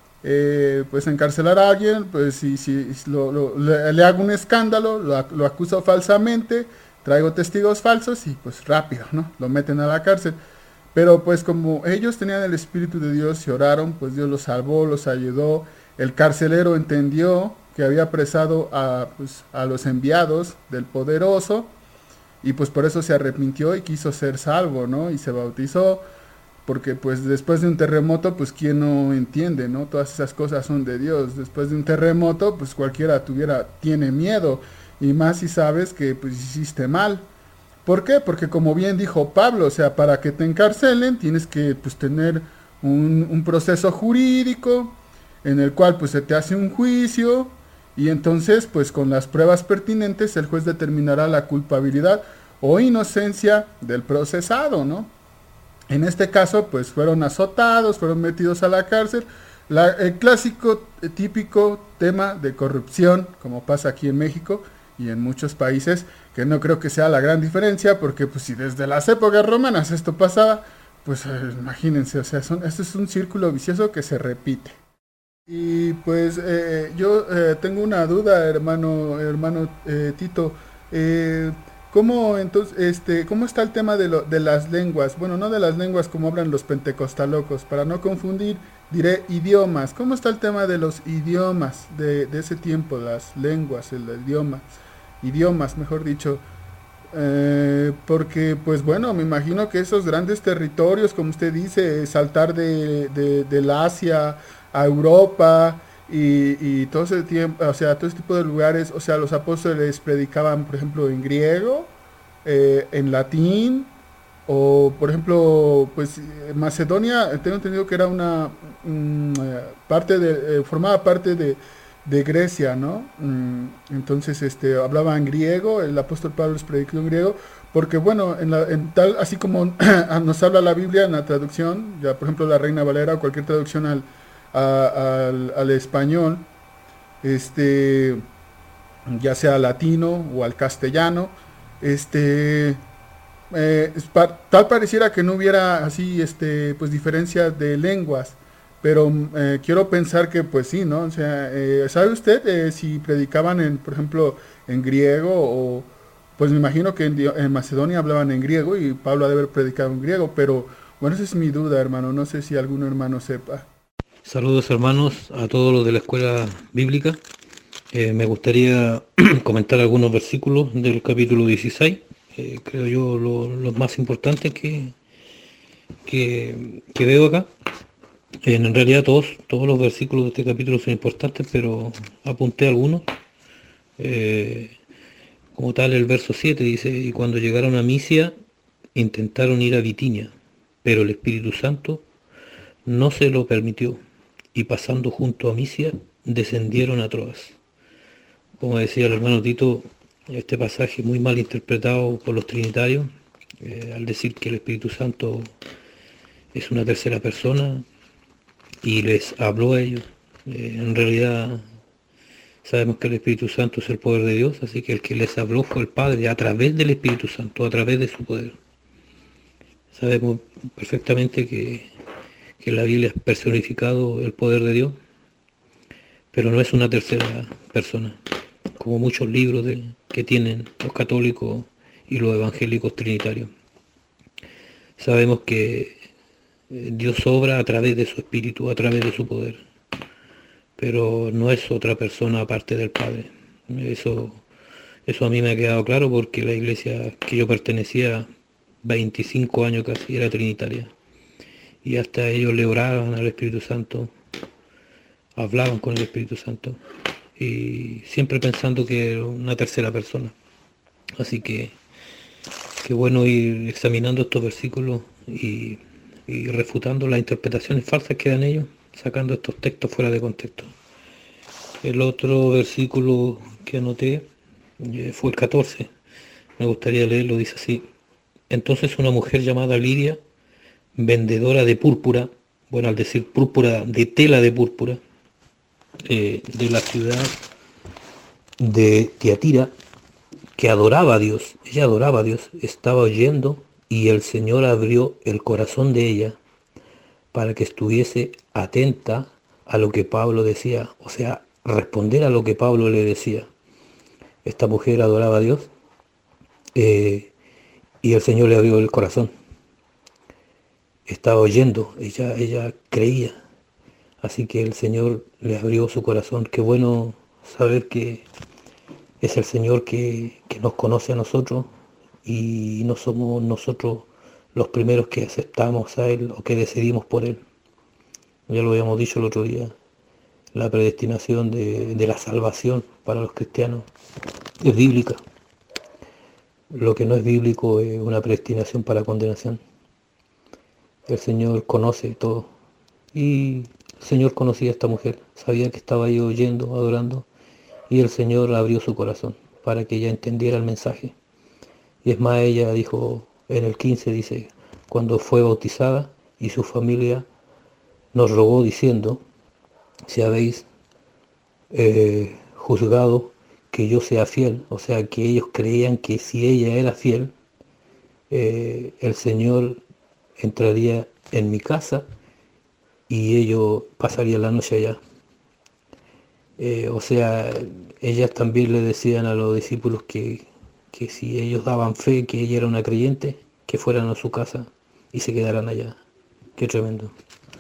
eh, pues encarcelar a alguien, pues si, si si lo, lo- le, le hago un escándalo, lo, ac- lo acuso falsamente, traigo testigos falsos y pues rápido, ¿no? Lo meten a la cárcel. Pero pues como ellos tenían el Espíritu de Dios y oraron, pues Dios los salvó, los ayudó. El carcelero entendió que había apresado a, pues, a los enviados del poderoso y pues por eso se arrepintió y quiso ser salvo, ¿no? Y se bautizó, porque pues después de un terremoto, pues quién no entiende, ¿no? Todas esas cosas son de Dios. Después de un terremoto, pues cualquiera tuviera, tiene miedo, y más si sabes que pues hiciste mal. ¿Por qué? Porque como bien dijo Pablo, o sea, para que te encarcelen tienes que pues tener un, un proceso jurídico en el cual pues se te hace un juicio y entonces pues con las pruebas pertinentes el juez determinará la culpabilidad o inocencia del procesado, ¿no? En este caso, pues fueron azotados, fueron metidos a la cárcel. La- el clásico, eh, típico tema de corrupción, como pasa aquí en México y en muchos países, que no creo que sea la gran diferencia, porque pues si desde las épocas romanas esto pasaba, pues eh, imagínense, o sea, son, este es un círculo vicioso que se repite. Y pues eh, yo eh, tengo una duda, hermano, hermano eh, Tito. Eh, ¿cómo entonces, este, cómo está el tema de, lo, de las lenguas? Bueno, no de las lenguas como hablan los pentecostalocos, para no confundir, diré idiomas. ¿Cómo está el tema de los idiomas de, de ese tiempo, las lenguas, el idioma, idiomas, mejor dicho? Eh, porque, pues bueno, me imagino que esos grandes territorios, como usted dice, saltar de, de, del Asia a Europa y, y todo ese tiempo, o sea, todo ese tipo de lugares, o sea, los apóstoles predicaban, por ejemplo, en griego, eh, en latín, o por ejemplo, pues eh, Macedonia, eh, tengo entendido que era una mm, eh, parte de, eh, formaba parte de, de Grecia, ¿no? Mm, entonces, este, hablaban griego, el apóstol Pablo les predicó en griego, porque bueno, en la, en tal, así como nos habla la Biblia en la traducción, ya por ejemplo la Reina Valera o cualquier traducción al, a- al, al español, este, ya sea al latino o al castellano, este, eh, es pa- tal pareciera que no hubiera así, este, pues diferencias de lenguas, pero mm, eh, quiero pensar que pues sí, ¿no? O sea, eh, ¿sabe usted eh, si predicaban en, por ejemplo, en griego o, pues me imagino que en, Dio- en Macedonia hablaban en griego y Pablo ha de haber predicado en griego, pero bueno, esa es mi duda, hermano, no sé si algún hermano sepa. Saludos hermanos a todos los de la escuela bíblica. Eh, me gustaría comentar algunos versículos del capítulo dieciséis, eh, creo yo lo- los más importantes que, que, que veo acá. En, en realidad todos, todos los versículos de este capítulo son importantes, pero apunté algunos. Eh, como tal, el verso siete dice, y cuando llegaron a Misia, intentaron ir a Bitinia, pero el Espíritu Santo no se lo permitió, y pasando junto a Misia, descendieron a Troas. Como decía el hermano Tito, este pasaje muy mal interpretado por los trinitarios, eh, al decir que el Espíritu Santo es una tercera persona y les habló a ellos. Eh, en realidad sabemos que el Espíritu Santo es el poder de Dios, así que el que les habló fue el Padre a través del Espíritu Santo, a través de su poder. Sabemos perfectamente que, que la Biblia es personificado el poder de Dios, pero no es una tercera persona, como muchos libros de, que tienen los católicos y los evangélicos trinitarios. Sabemos que Dios obra a través de su Espíritu, a través de su poder, pero no es otra persona aparte del Padre. Eso, eso a mí me ha quedado claro porque la iglesia que yo pertenecía, veinticinco años casi, era trinitaria. Y hasta ellos le oraban al Espíritu Santo, hablaban con el Espíritu Santo, y siempre pensando que era una tercera persona. Así que, qué bueno ir examinando estos versículos y, y refutando las interpretaciones falsas que dan ellos, sacando estos textos fuera de contexto. El otro versículo que anoté eh, fue el catorce. Me gustaría leerlo, dice así: entonces una mujer llamada Lidia, vendedora de púrpura, bueno, al decir púrpura, de tela de púrpura, eh, de la ciudad de Tiatira, que adoraba a Dios, ella adoraba a Dios, estaba oyendo, y el Señor abrió el corazón de ella para que estuviese atenta a lo que Pablo decía, o sea, responder a lo que Pablo le decía. Esta mujer adoraba a Dios, eh, y el Señor le abrió el corazón. Estaba oyendo, ella, ella creía, así que el Señor le abrió su corazón. Qué bueno saber que es el Señor que, que nos conoce a nosotros, y no somos nosotros los primeros que aceptamos a Él o que decidimos por Él. Ya lo habíamos dicho el otro día, la predestinación de, de la salvación para los cristianos es bíblica. Lo que no es bíblico es una predestinación para condenación. El Señor conoce todo, y el Señor conocía a esta mujer, sabía que estaba ahí oyendo, adorando, y el Señor abrió su corazón para que ella entendiera el mensaje. Y es más, ella dijo en el quince, dice, cuando fue bautizada y su familia nos rogó diciendo, si habéis eh, juzgado que yo sea fiel, o sea que ellos creían que si ella era fiel, eh, el Señor entraría en mi casa y ellos pasarían la noche allá. Eh, o sea, ellas también le decían a los discípulos que, que si ellos daban fe que ella era una creyente, que fueran a su casa y se quedaran allá. Qué tremendo.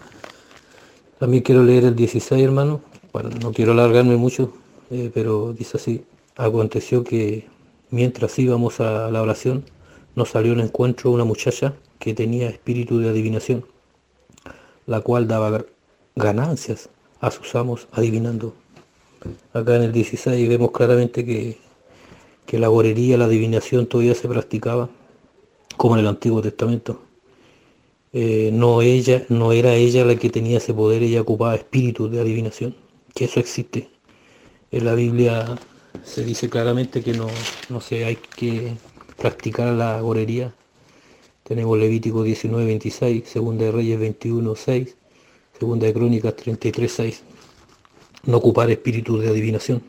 También quiero leer el dieciséis, hermano. Bueno, no quiero alargarme mucho, eh, pero dice así: aconteció que mientras íbamos a la oración, nos salió un encuentro una muchacha que tenía espíritu de adivinación, la cual daba ganancias a sus amos adivinando. Acá en el dieciséis vemos claramente que, que la gorería, la adivinación todavía se practicaba, como en el Antiguo Testamento. Eh, no, ella, no era ella la que tenía ese poder, ella ocupaba espíritu de adivinación, que eso existe. En la Biblia se dice claramente que no, no se hay que practicar la gorería. Tenemos Levítico diecinueve, veintiséis, Segunda de Reyes veintiuno, seis, Segunda de Crónicas treinta y tres, seis. No ocupar espíritu de adivinación.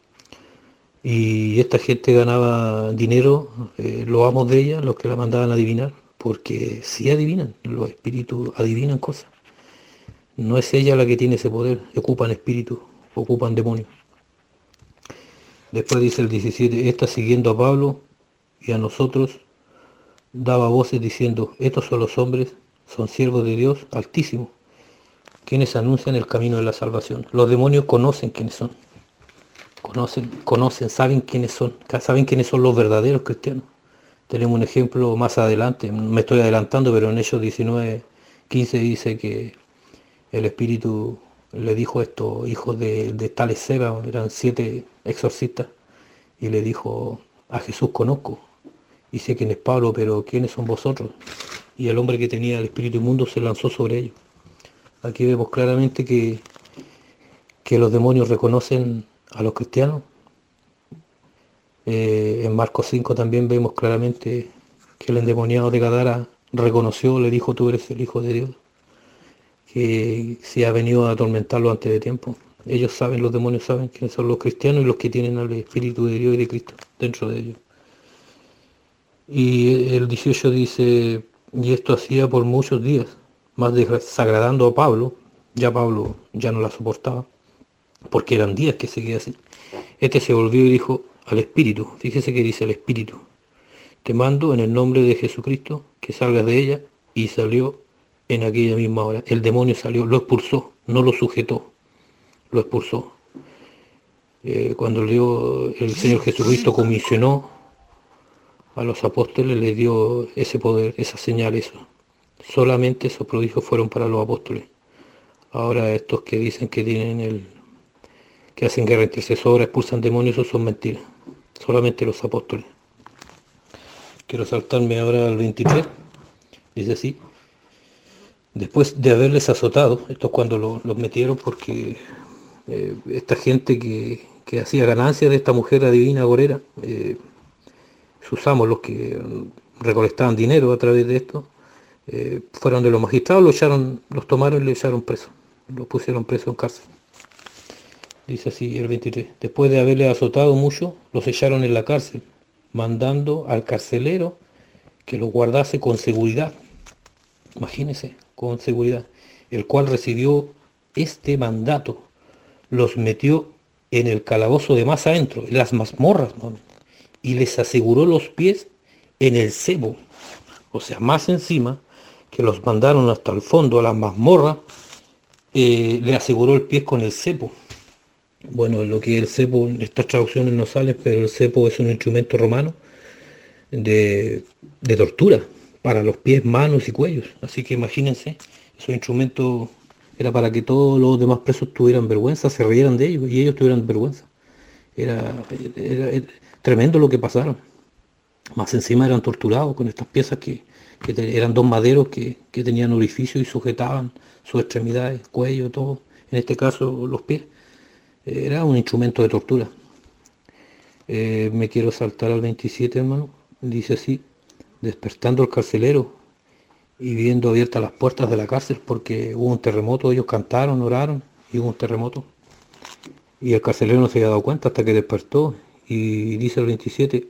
Y esta gente ganaba dinero, eh, los amos de ella, los que la mandaban a adivinar, porque sí adivinan, los espíritus adivinan cosas. No es ella la que tiene ese poder, ocupan espíritus, ocupan demonios. Después dice el diecisiete, esta siguiendo a Pablo y a nosotros, daba voces diciendo, estos son los hombres, son siervos de Dios Altísimo, quienes anuncian el camino de la salvación. Los demonios conocen quiénes son, conocen, conocen, saben quiénes son, saben quiénes son los verdaderos cristianos. Tenemos un ejemplo más adelante, me estoy adelantando, pero en Hechos diecinueve, quince dice que el Espíritu le dijo a estos hijos de, de tales Seba, eran siete exorcistas, y le dijo, a Jesús conozco, y sé quién es Pablo, pero ¿quiénes son vosotros? Y el hombre que tenía el espíritu inmundo se lanzó sobre ellos. Aquí vemos claramente que, que los demonios reconocen a los cristianos. Eh, en Marcos cinco también vemos claramente que el endemoniado de Gadara reconoció, le dijo, tú eres el Hijo de Dios, que se ha venido a atormentarlo antes de tiempo. Ellos saben, los demonios saben quiénes son los cristianos y los que tienen al Espíritu de Dios y de Cristo dentro de ellos. Y el dieciocho dice, y esto hacía por muchos días, más desagradando a Pablo, ya Pablo ya no la soportaba, porque eran días que seguía así. Este se volvió y dijo al Espíritu, fíjese que dice el Espíritu, te mando en el nombre de Jesucristo que salgas de ella, y salió en aquella misma hora. El demonio salió, lo expulsó, no lo sujetó, lo expulsó. Eh, cuando dio, el Señor Jesucristo comisionó a los apóstoles, les dio ese poder, esa señal, eso. Solamente esos prodigios fueron para los apóstoles. Ahora estos que dicen que tienen el, que hacen guerra intercesora, expulsan demonios, eso son mentiras. Solamente los apóstoles. Quiero saltarme ahora al veintitrés. Dice así. Después de haberles azotado, esto es cuando lo, los metieron porque eh, esta gente que, que hacía ganancias de esta mujer adivina agorera, eh, sus amos, los que recolectaban dinero a través de esto, eh, fueron de los magistrados, lo echaron, los tomaron y lo echaron preso, lo pusieron preso en cárcel. Dice así el veintitrés, después de haberle azotado mucho, los echaron en la cárcel, mandando al carcelero que los guardase con seguridad. Imagínense, con seguridad, el cual recibió este mandato, los metió en el calabozo de más adentro, en las mazmorras, ¿no? Y les aseguró los pies en el cebo, o sea, más encima, que los mandaron hasta el fondo, a las mazmorras, eh, le aseguró el pie con el cepo. Bueno, lo que es el cepo, en estas traducciones no sale, pero el cepo es un instrumento romano de, de tortura para los pies, manos y cuellos. Así que imagínense, esos instrumentos era para que todos los demás presos tuvieran vergüenza, se rieran de ellos y ellos tuvieran vergüenza. Era, era, era tremendo lo que pasaron. Más encima eran torturados con estas piezas que, que te, eran dos maderos que, que tenían orificios y sujetaban sus extremidades, cuello, todo. En este caso los pies. Era un instrumento de tortura. Eh, me quiero saltar al veintisiete, hermano. Dice así, despertando el carcelero y viendo abiertas las puertas de la cárcel porque hubo un terremoto, ellos cantaron, oraron y hubo un terremoto. Y el carcelero no se había dado cuenta hasta que despertó. Y dice el veintisiete,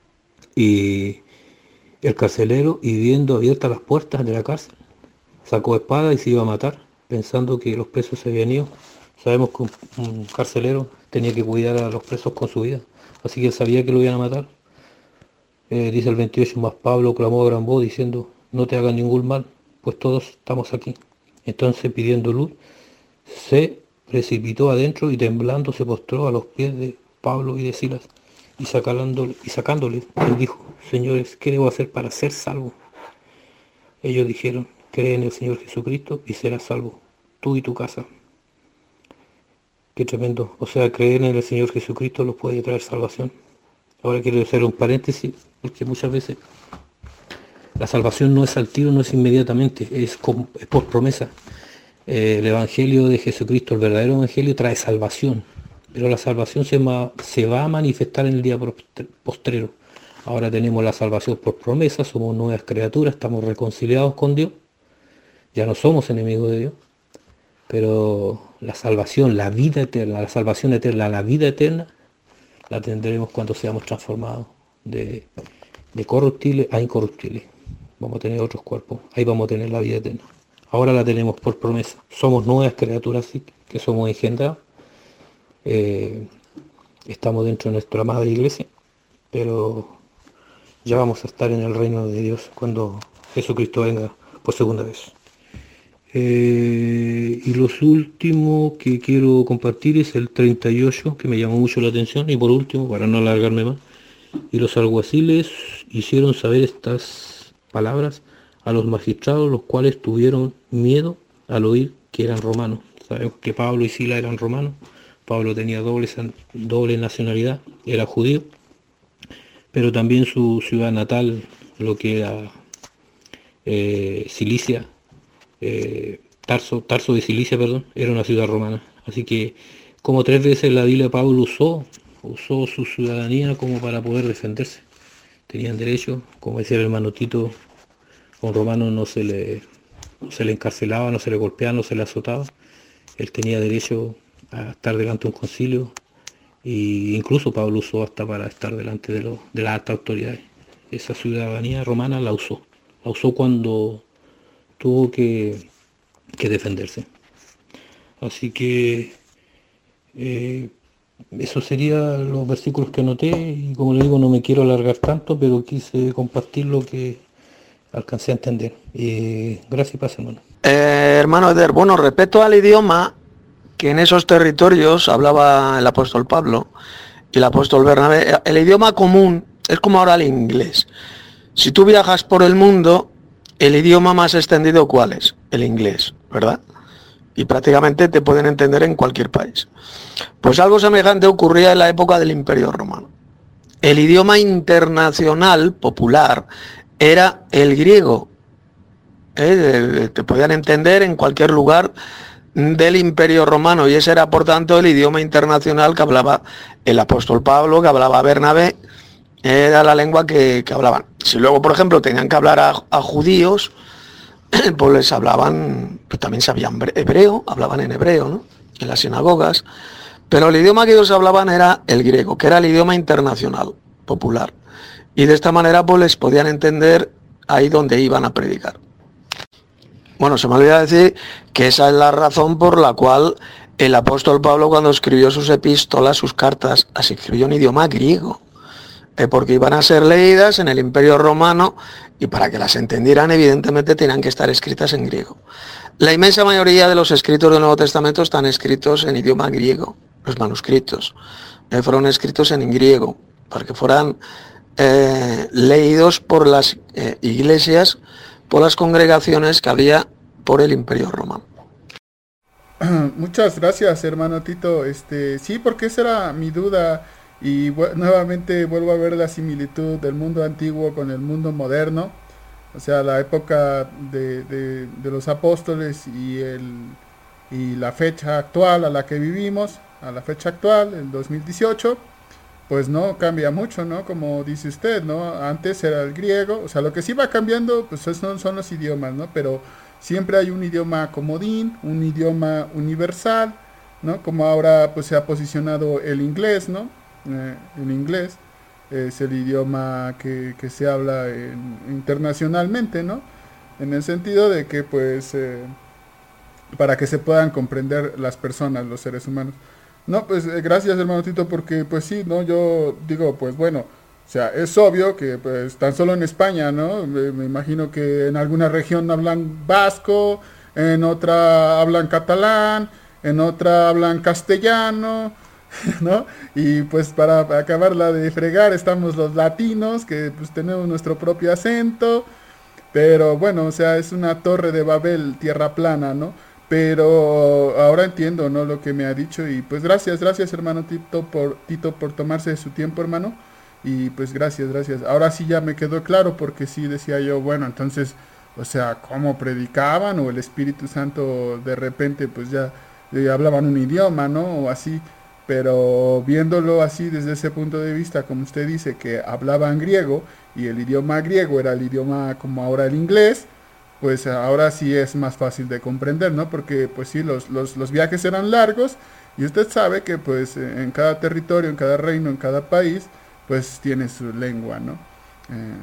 y el carcelero, y viendo abiertas las puertas de la cárcel, sacó espada y se iba a matar, pensando que los presos se habían ido. Sabemos que un, un carcelero tenía que cuidar a los presos con su vida, así que él sabía que lo iban a matar. Eh, dice el veintiocho, más Pablo clamó a gran voz diciendo, no te hagan ningún mal, pues todos estamos aquí. Entonces, pidiendo luz, se precipitó adentro y temblando se postró a los pies de Pablo y de Silas, y sacándole, y sacándole, él dijo, señores, ¿qué debo hacer para ser salvo? Ellos dijeron, cree en el Señor Jesucristo y serás salvo, tú y tu casa. Qué tremendo. O sea, creer en el Señor Jesucristo los puede traer salvación. Ahora quiero hacer un paréntesis, porque muchas veces la salvación no es al tiro, no es inmediatamente, es, como, es por promesa. Eh, el Evangelio de Jesucristo, el verdadero Evangelio, trae salvación, pero la salvación se, ma, se va a manifestar en el día postrero. Ahora tenemos la salvación por promesa, somos nuevas criaturas, estamos reconciliados con Dios, ya no somos enemigos de Dios. Pero la salvación, la vida eterna, la salvación eterna, la vida eterna, la tendremos cuando seamos transformados de, de corruptible a incorruptible. Vamos a tener otros cuerpos, ahí vamos a tener la vida eterna. Ahora la tenemos por promesa. Somos nuevas criaturas, sí, que somos engendrados. Eh, estamos dentro de nuestra madre iglesia, pero ya vamos a estar en el reino de Dios cuando Jesucristo venga por segunda vez. Eh, y los últimos que quiero compartir es el treinta y ocho, que me llamó mucho la atención, y por último, para no alargarme más, y los alguaciles hicieron saber estas palabras a los magistrados, los cuales tuvieron miedo al oír que eran romanos. Sabemos que Pablo y Silas eran romanos, Pablo tenía doble, doble nacionalidad, era judío, pero también su ciudad natal, lo que era eh, Cilicia, Eh, Tarso, Tarso de Cilicia, perdón, era una ciudad romana. Así que, como tres veces la Biblia, Pablo usó, usó su ciudadanía como para poder defenderse. tenían derecho, como decía el hermano Tito, a un romano no se le, no se le encarcelaba, no se le golpeaba, no se le azotaba, él tenía derecho a estar delante de un concilio, e incluso Pablo usó hasta para estar delante de, los, de las altas autoridades. Esa ciudadanía romana la usó, la usó cuando tuvo que, que defenderse. Así que eh, esos serían los versículos que anoté, y como le digo, no me quiero alargar tanto, pero quise compartir lo que alcancé a entender. Eh, gracias y paz, hermano. Eh, hermano Eder, bueno, respecto al idioma, que en esos territorios hablaba el apóstol Pablo y el apóstol Bernabé, el idioma común es como ahora el inglés. Si tú viajas por el mundo, el idioma más extendido, ¿cuál es? El inglés, ¿verdad? Y prácticamente te pueden entender en cualquier país. Pues algo semejante ocurría en la época del Imperio Romano. El idioma internacional popular era el griego. ¿Eh? Te podían entender en cualquier lugar del Imperio Romano, y ese era por tanto el idioma internacional que hablaba el apóstol Pablo, que hablaba Bernabé, era la lengua que, que hablaban. Si luego, por ejemplo, tenían que hablar a, a judíos, pues les hablaban, pues también sabían hebreo, hablaban en hebreo, ¿no? En las sinagogas, pero el idioma que ellos hablaban era el griego, que era el idioma internacional, popular, y de esta manera pues les podían entender ahí donde iban a predicar. Bueno, se me olvidó decir que esa es la razón por la cual el apóstol Pablo, cuando escribió sus epístolas, sus cartas, las escribió en idioma griego, eh, porque iban a ser leídas en el Imperio Romano, y para que las entendieran, evidentemente, tenían que estar escritas en griego. La inmensa mayoría de los escritos del Nuevo Testamento están escritos en idioma griego, los manuscritos, eh, fueron escritos en griego, para que fueran eh, leídos por las eh, iglesias, por las congregaciones que había por el Imperio Romano. Muchas gracias, hermano Tito. Este, sí, porque esa era mi duda, y bu- nuevamente vuelvo a ver la similitud del mundo antiguo con el mundo moderno, o sea, la época de, de, de los apóstoles y, el, y la fecha actual a la que vivimos, a la fecha actual, el dos mil dieciocho, pues no cambia mucho, ¿no? Como dice usted, ¿no? Antes era el griego, o sea, lo que sí va cambiando, pues son, son los idiomas, ¿no? Pero siempre hay un idioma comodín, un idioma universal, ¿no? Como ahora pues se ha posicionado el inglés, ¿no? Eh, el inglés es el idioma que, que se habla en, internacionalmente, ¿no? En el sentido de que pues eh, para que se puedan comprender las personas, los seres humanos. No, pues eh, gracias, hermano Tito, porque pues sí, ¿no? Yo digo, pues bueno, o sea, es obvio que pues tan solo en España, ¿no? Me, me imagino que en alguna región hablan vasco, en otra hablan catalán, en otra hablan castellano, ¿no? Y pues para acabarla de fregar estamos los latinos, que pues tenemos nuestro propio acento, pero bueno, o sea, es una torre de Babel, tierra plana, ¿no? Pero ahora entiendo, ¿no? Lo que me ha dicho, y pues gracias, gracias, hermano Tito por, Tito, por tomarse su tiempo, hermano. Y pues gracias, gracias. Ahora sí ya me quedó claro, porque sí decía yo, bueno, entonces, o sea, ¿cómo predicaban? O el Espíritu Santo de repente pues ya eh, hablaban un idioma, ¿no? O así. Pero viéndolo así desde ese punto de vista, como usted dice, que hablaban griego, y el idioma griego era el idioma como ahora el inglés, pues ahora sí es más fácil de comprender, ¿no? Porque pues sí, los, los, los viajes eran largos, y usted sabe que pues en cada territorio, en cada reino, en cada país, pues tiene su lengua, ¿no? Eh,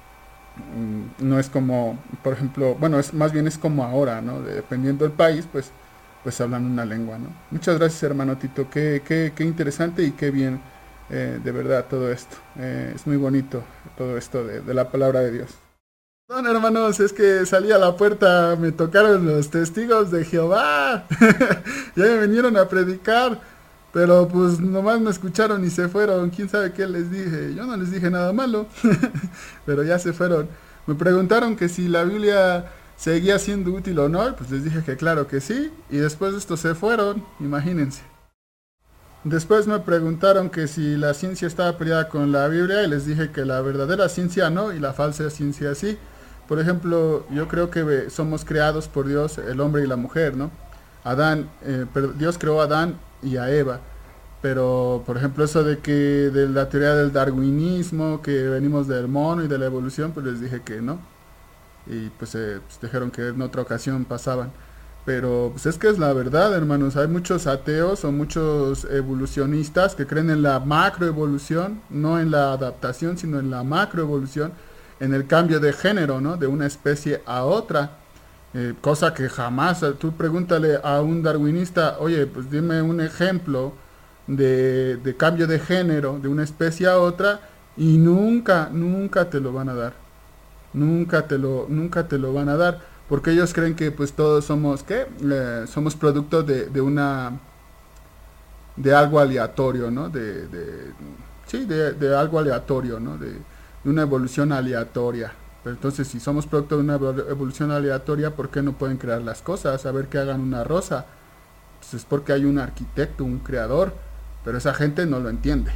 no es como, por ejemplo, bueno, es más bien es como ahora, ¿no? Dependiendo del país, pues, pues hablan una lengua, ¿no? Muchas gracias, hermano Tito, qué, qué, qué interesante y qué bien, eh, de verdad, todo esto. Eh, es muy bonito todo esto de, de la palabra de Dios. Perdón, hermanos, es que salí a la puerta, me tocaron los testigos de Jehová, ya me vinieron a predicar, pero pues nomás me escucharon y se fueron, quién sabe qué les dije, yo no les dije nada malo, pero ya se fueron. Me preguntaron que si la Biblia seguía siendo útil o no, pues les dije que claro que sí, y después de esto se fueron, imagínense. Después me preguntaron que si la ciencia estaba peleada con la Biblia, y les dije que la verdadera ciencia no, y la falsa ciencia sí. Por ejemplo, yo creo que somos creados por Dios, el hombre y la mujer, ¿no? Adán, eh, Dios creó a Adán y a Eva, Pero, por ejemplo, eso de que de la teoría del darwinismo, que venimos del mono y de la evolución, pues les dije que no. Y pues, eh, pues dijeron que en otra ocasión pasaban. Pero pues es que es la verdad, hermanos. Hay muchos ateos o muchos evolucionistas que creen en la macroevolución, no en la adaptación, sino en la macroevolución, en el cambio de género, ¿no? De una especie a otra. Eh, cosa que jamás, tú pregúntale a un darwinista, oye, pues dime un ejemplo de, de cambio de género de una especie a otra, y nunca, nunca te lo van a dar. Nunca te lo, nunca te lo van a dar, porque ellos creen que pues todos somos, ¿qué? Eh, somos producto de, de una, de algo aleatorio, ¿no? De, de sí, de, de algo aleatorio, ¿no? De, de una evolución aleatoria. Pero entonces, si somos producto de una evolución aleatoria, ¿por qué no pueden crear las cosas? A ver que hagan una rosa. Pues es porque hay un arquitecto, un creador, pero esa gente no lo entiende.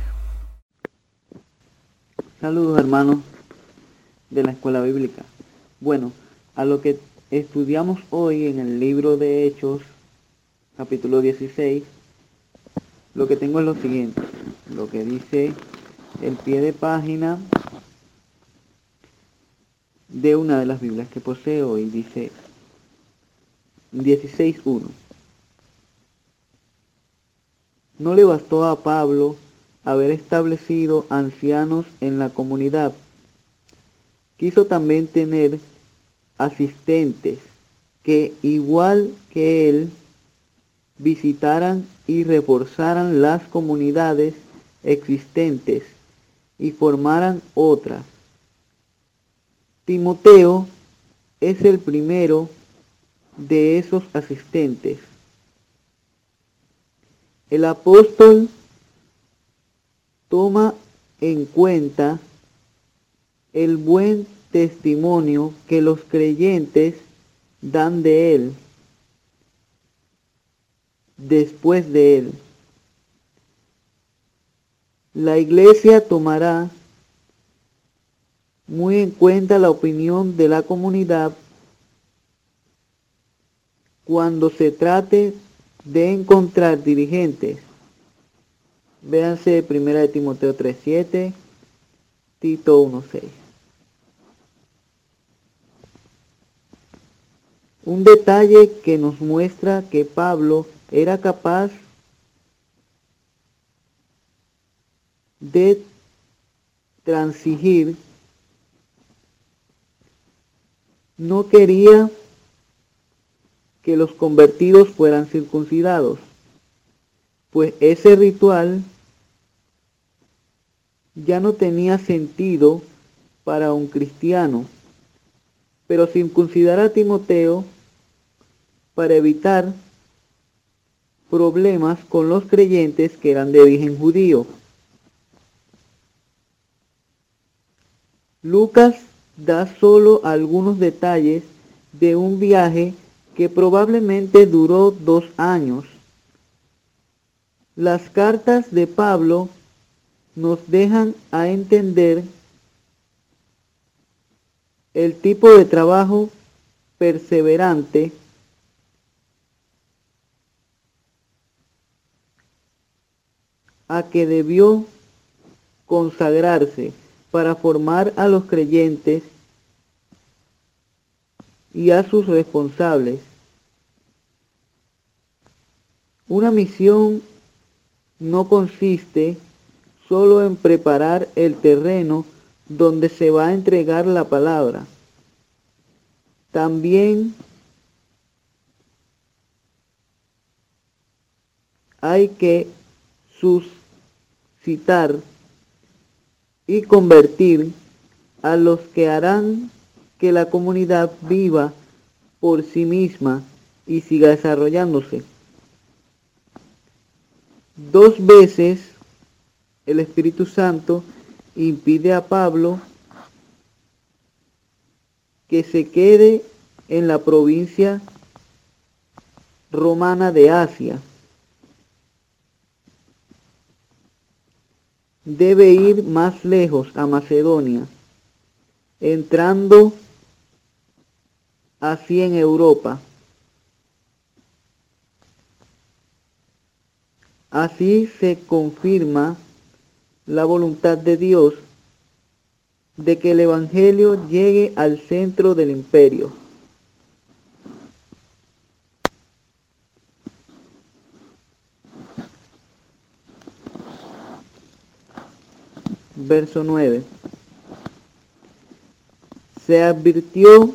Saludos, hermanos de la Escuela Bíblica. Bueno, a lo que estudiamos hoy en el libro de Hechos, capítulo dieciséis, lo que tengo es lo siguiente, lo que dice el pie de página de una de las Biblias que poseo, y dice dieciséis uno. No le bastó a Pablo haber establecido ancianos en la comunidad. Quiso también tener asistentes que, igual que él, visitaran y reforzaran las comunidades existentes y formaran otras. Timoteo es el primero de esos asistentes. El apóstol toma en cuenta el buen testimonio que los creyentes dan de él después de él. La iglesia tomará muy en cuenta la opinión de la comunidad cuando se trate de encontrar dirigentes. Véanse primera de Timoteo tres siete, Tito uno seis. Un detalle que nos muestra que Pablo era capaz de transigir. No quería que los convertidos fueran circuncidados, pues ese ritual ya no tenía sentido para un cristiano, pero circuncidar a Timoteo para evitar problemas con los creyentes que eran de origen judío. Lucas da solo algunos detalles de un viaje que probablemente duró dos años. Las cartas de Pablo nos dejan a entender el tipo de trabajo perseverante a que debió consagrarse para formar a los creyentes y a sus responsables. Una misión no consiste solo en preparar el terreno donde se va a entregar la palabra. También hay que suscitar y convertir a los que harán que la comunidad viva por sí misma y siga desarrollándose. Dos veces el Espíritu Santo impide a Pablo que se quede en la provincia romana de Asia. Debe ir más lejos, a Macedonia, entrando así en Europa. Así se confirma la voluntad de Dios de que el Evangelio llegue al centro del imperio. Verso nueve. Se advirtió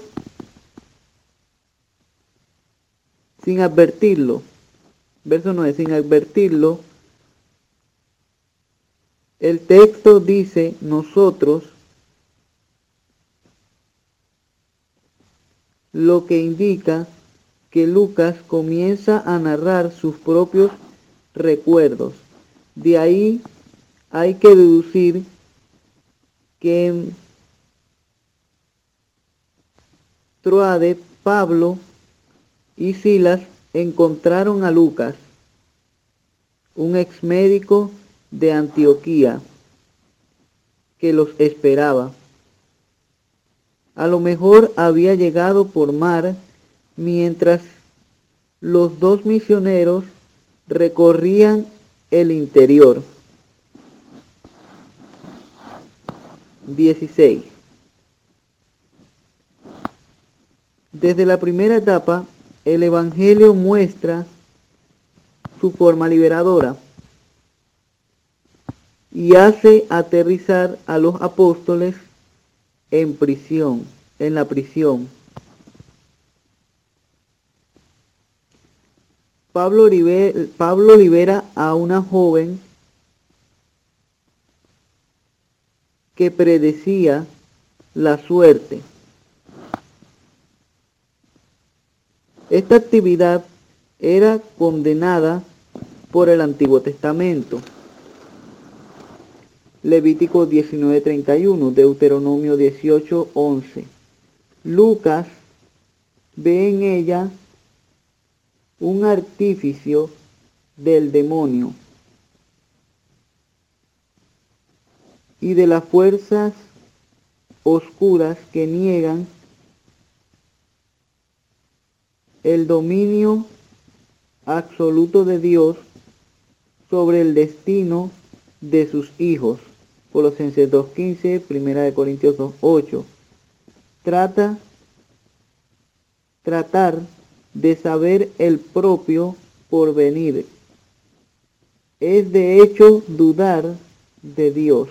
sin advertirlo. Verso nueve. Sin advertirlo. El texto dice nosotros, lo que indica que Lucas comienza a narrar sus propios recuerdos. De ahí hay que deducir que en Troade, Pablo y Silas encontraron a Lucas, un ex médico de Antioquía, que los esperaba. A lo mejor había llegado por mar mientras los dos misioneros recorrían el interior. dieciséis. Desde la primera etapa, el Evangelio muestra su forma liberadora y hace aterrizar a los apóstoles en prisión, en la prisión. Pablo libera, Pablo libera a una joven que predecía la suerte. Esta actividad era condenada por el Antiguo Testamento. Levítico diecinueve treinta y uno, Deuteronomio dieciocho once. Lucas ve en ella un artificio del demonio y de las fuerzas oscuras que niegan el dominio absoluto de Dios sobre el destino de sus hijos. Colosenses dos quince, Primera de Corintios dos ocho. Trata, tratar de saber el propio porvenir es de hecho dudar de Dios.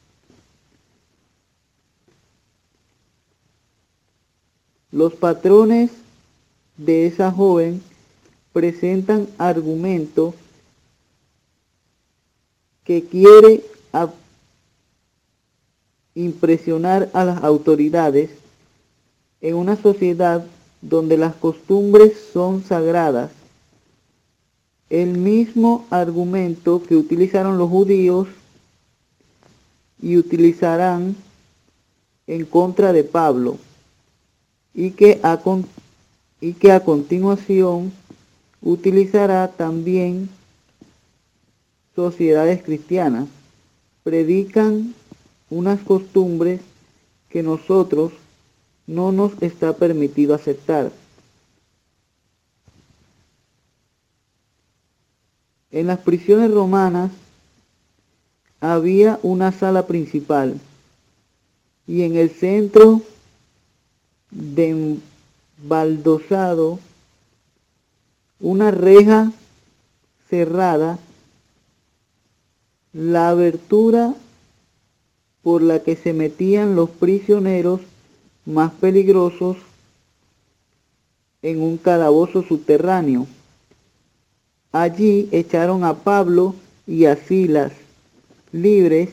Los patrones de esa joven presentan argumentos que quiere a- impresionar a las autoridades en una sociedad donde las costumbres son sagradas. El mismo argumento que utilizaron los judíos y utilizarán en contra de Pablo, y que a, con, y que a continuación utilizará también sociedades cristianas. Predican unas costumbres que nosotros no nos está permitido aceptar. En las prisiones romanas había una sala principal y en el centro de embaldosado una reja cerrada, la abertura por la que se metían los prisioneros más peligrosos en un calabozo subterráneo. Allí echaron a Pablo y a Silas libres,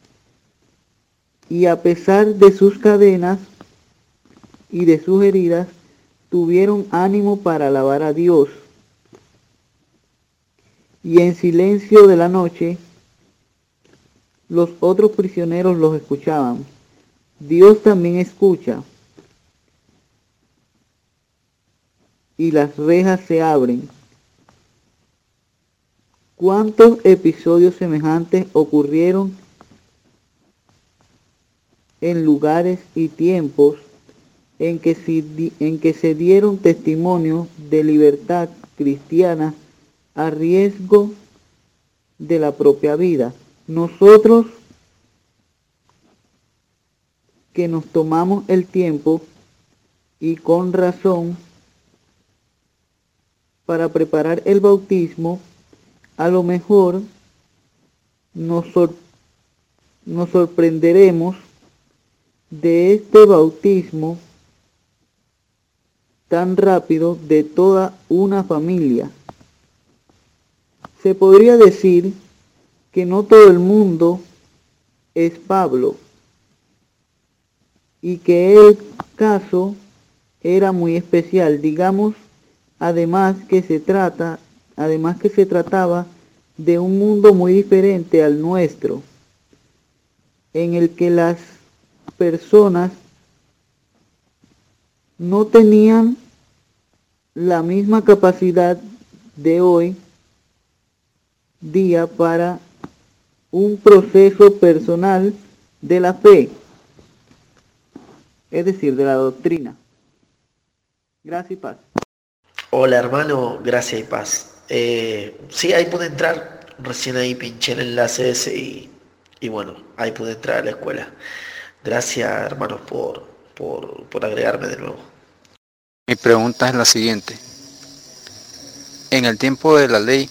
y a pesar de sus cadenas y de sus heridas, tuvieron ánimo para alabar a Dios. Y en silencio de la noche, los otros prisioneros los escuchaban. Dios también escucha, y las rejas se abren. ¿Cuántos episodios semejantes ocurrieron en lugares y tiempos en que, se, en que se dieron testimonio de libertad cristiana a riesgo de la propia vida. Nosotros que nos tomamos el tiempo y con razón para preparar el bautismo, a lo mejor nos, sor- nos sorprenderemos de este bautismo tan rápido de toda una familia. Se podría decir que no todo el mundo es Pablo y que el caso era muy especial, digamos, además que se trata, además que se trataba de un mundo muy diferente al nuestro, en el que las personas no tenían la misma capacidad de hoy día para un proceso personal de la fe, es decir, de la doctrina. Gracias y paz. Hola hermano, gracias y paz. Eh, sí, ahí pude entrar, recién ahí pinché el enlace ese y, y bueno, ahí pude entrar a la escuela. Gracias hermanos por, por, por agregarme de nuevo. Mi pregunta es la siguiente. En el tiempo de la ley,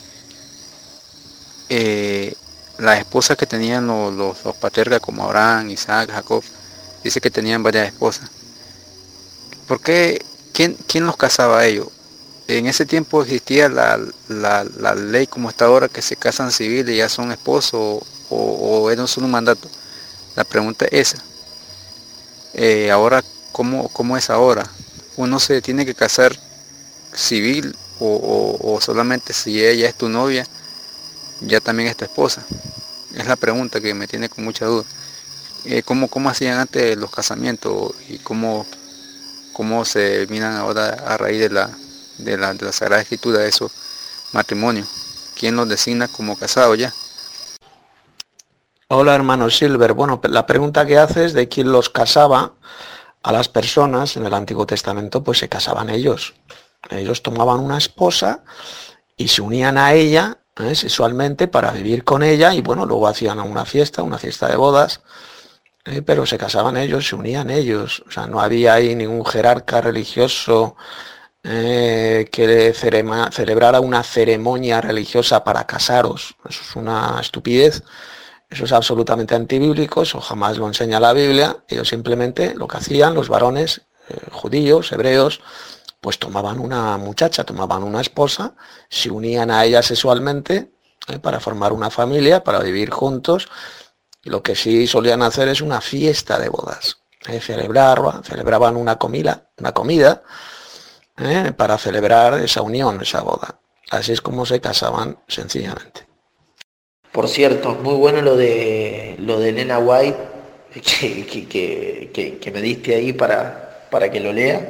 eh, las esposas que tenían los, los, los patriarcas como Abraham, Isaac, Jacob, dice que tenían varias esposas. ¿Por qué? ¿Quién, quién los casaba a ellos? En ese tiempo existía la, la, la ley como está ahora, que se casan civiles y ya son esposos, o, o era solo un mandato. La pregunta es esa. Eh, ahora, ¿cómo, ¿cómo es ahora? ¿Uno se tiene que casar civil o, o, o solamente si ella es tu novia, ya también es tu esposa? Es la pregunta que me tiene con mucha duda. Eh, ¿cómo, ¿Cómo hacían antes los casamientos y cómo, cómo se miran ahora a raíz de la, de la, de la Sagrada Escritura de esos matrimonios? ¿Quién los designa como casados ya? Hola hermano Silver. Bueno, la pregunta que haces de quién los casaba a las personas en el Antiguo Testamento, pues se casaban ellos. Ellos tomaban una esposa y se unían a ella ¿eh? sexualmente para vivir con ella y bueno, luego hacían una fiesta, una fiesta de bodas, ¿eh? pero se casaban ellos, se unían ellos. O sea, no había ahí ningún jerarca religioso eh, que cerema, celebrara una ceremonia religiosa para casaros. Eso es una estupidez. Eso es absolutamente antibíblico, eso jamás lo enseña la Biblia. Ellos simplemente lo que hacían, los varones eh, judíos, hebreos, pues tomaban una muchacha, tomaban una esposa, se unían a ella sexualmente eh, para formar una familia, para vivir juntos. Y lo que sí solían hacer es una fiesta de bodas. Eh, celebrar, celebraban una comida, una comida eh, para celebrar esa unión, esa boda. Así es como se casaban sencillamente. Por cierto, muy bueno lo de lo de Elena White que, que, que, que, que me diste ahí para, para que lo lea.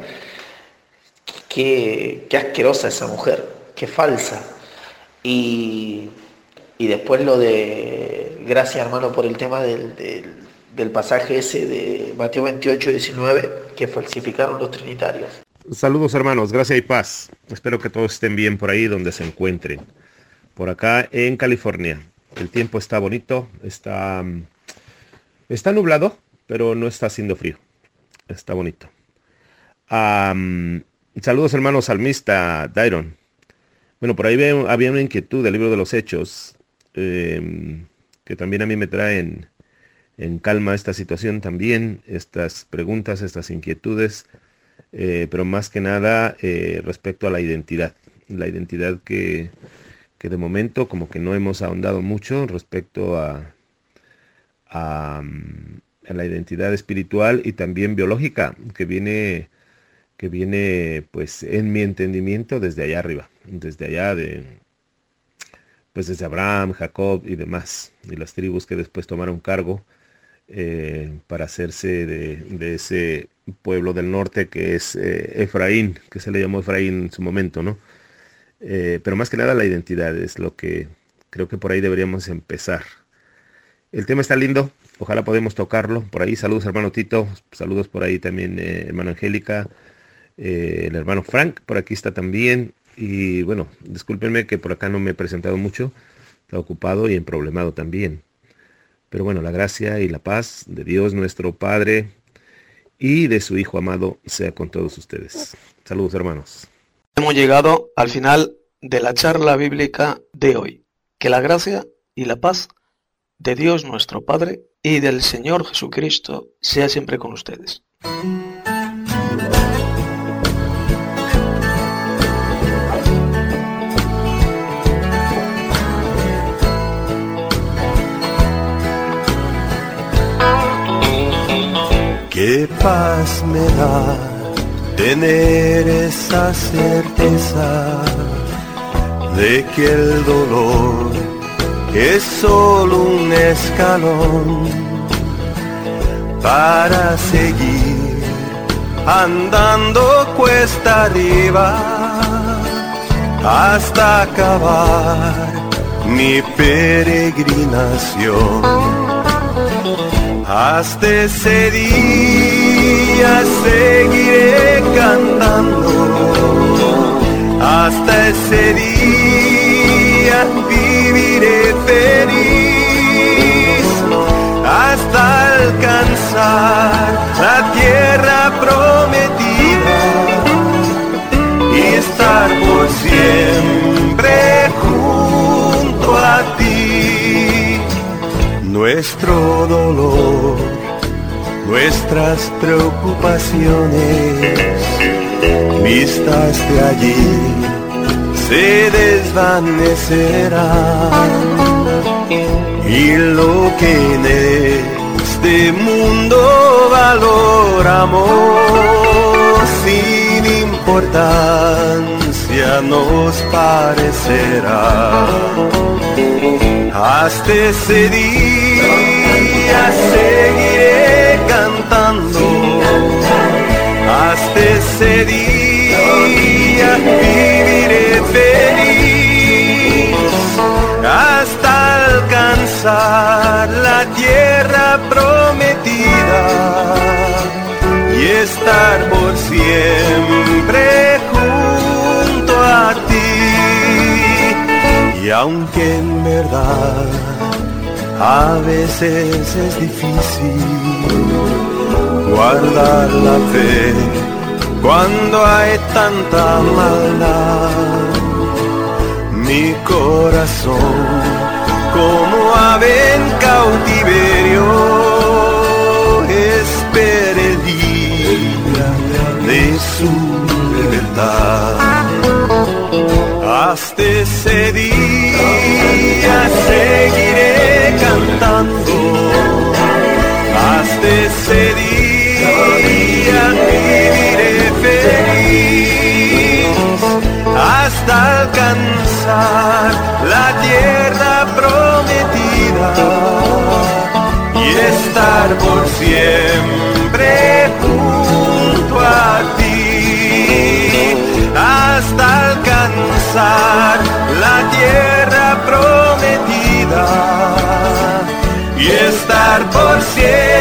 Qué, qué asquerosa esa mujer, qué falsa. Y, y después lo de, gracias hermano por el tema del, del, del pasaje ese de Mateo veintiocho, diecinueve, que falsificaron los trinitarios. Saludos hermanos, gracias y paz. Espero que todos estén bien por ahí donde se encuentren. Por acá en California. El tiempo está bonito, está, está nublado, pero no está haciendo frío. Está bonito. Um, saludos hermanos salmista, Dairon. Bueno, por ahí veo, había una inquietud del libro de los Hechos, eh, que también a mí me traen en calma esta situación también, estas preguntas, estas inquietudes, eh, pero más que nada eh, respecto a la identidad. La identidad que... que de momento como que no hemos ahondado mucho respecto a, a, a la identidad espiritual y también biológica, que viene, que viene pues en mi entendimiento desde allá arriba, desde allá de, pues desde Abraham, Jacob y demás, y las tribus que después tomaron cargo eh, para hacerse de, de ese pueblo del norte que es eh, Efraín, que se le llamó Efraín en su momento, ¿no? Eh, pero más que nada la identidad es lo que creo que por ahí deberíamos empezar. El tema está lindo, ojalá podamos tocarlo. Por ahí saludos hermano Tito, saludos por ahí también eh, hermano Angélica, eh, el hermano Frank, por aquí está también. Y bueno, discúlpenme que por acá no me he presentado mucho, está ocupado y emproblemado también. Pero bueno, la gracia y la paz de Dios nuestro Padre y de su Hijo amado sea con todos ustedes. Saludos, hermanos. Hemos llegado al final de la charla bíblica de hoy. Que la gracia y la paz de Dios nuestro Padre y del Señor Jesucristo sea siempre con ustedes. Qué paz me da tener esa certeza de que el dolor es solo un escalón para seguir andando cuesta arriba hasta acabar mi peregrinación. Hasta ese día seguiré cantando, hasta ese día viviré feliz, hasta alcanzar la tierra prometida y estar por siempre junto a ti. Nuestro dolor, nuestras preocupaciones, vistas de allí, se desvanecerán. Y lo que en este mundo valoramos, sin importancia nos parecerá. Hasta ese día seguiré cantando, hasta ese día viviré feliz, hasta alcanzar la tierra prometida y estar por siempre junto a ti. Y aunque en verdad a veces es difícil guardar la fe cuando hay tanta maldad, mi corazón como ave en cautiverio espera el día de su libertad. Hasta ese día seguiré cantando, hasta ese día viviré feliz, hasta alcanzar la tierra prometida y estar por siempre junto a ti, hasta alcanzar la tierra prometida y estar por siempre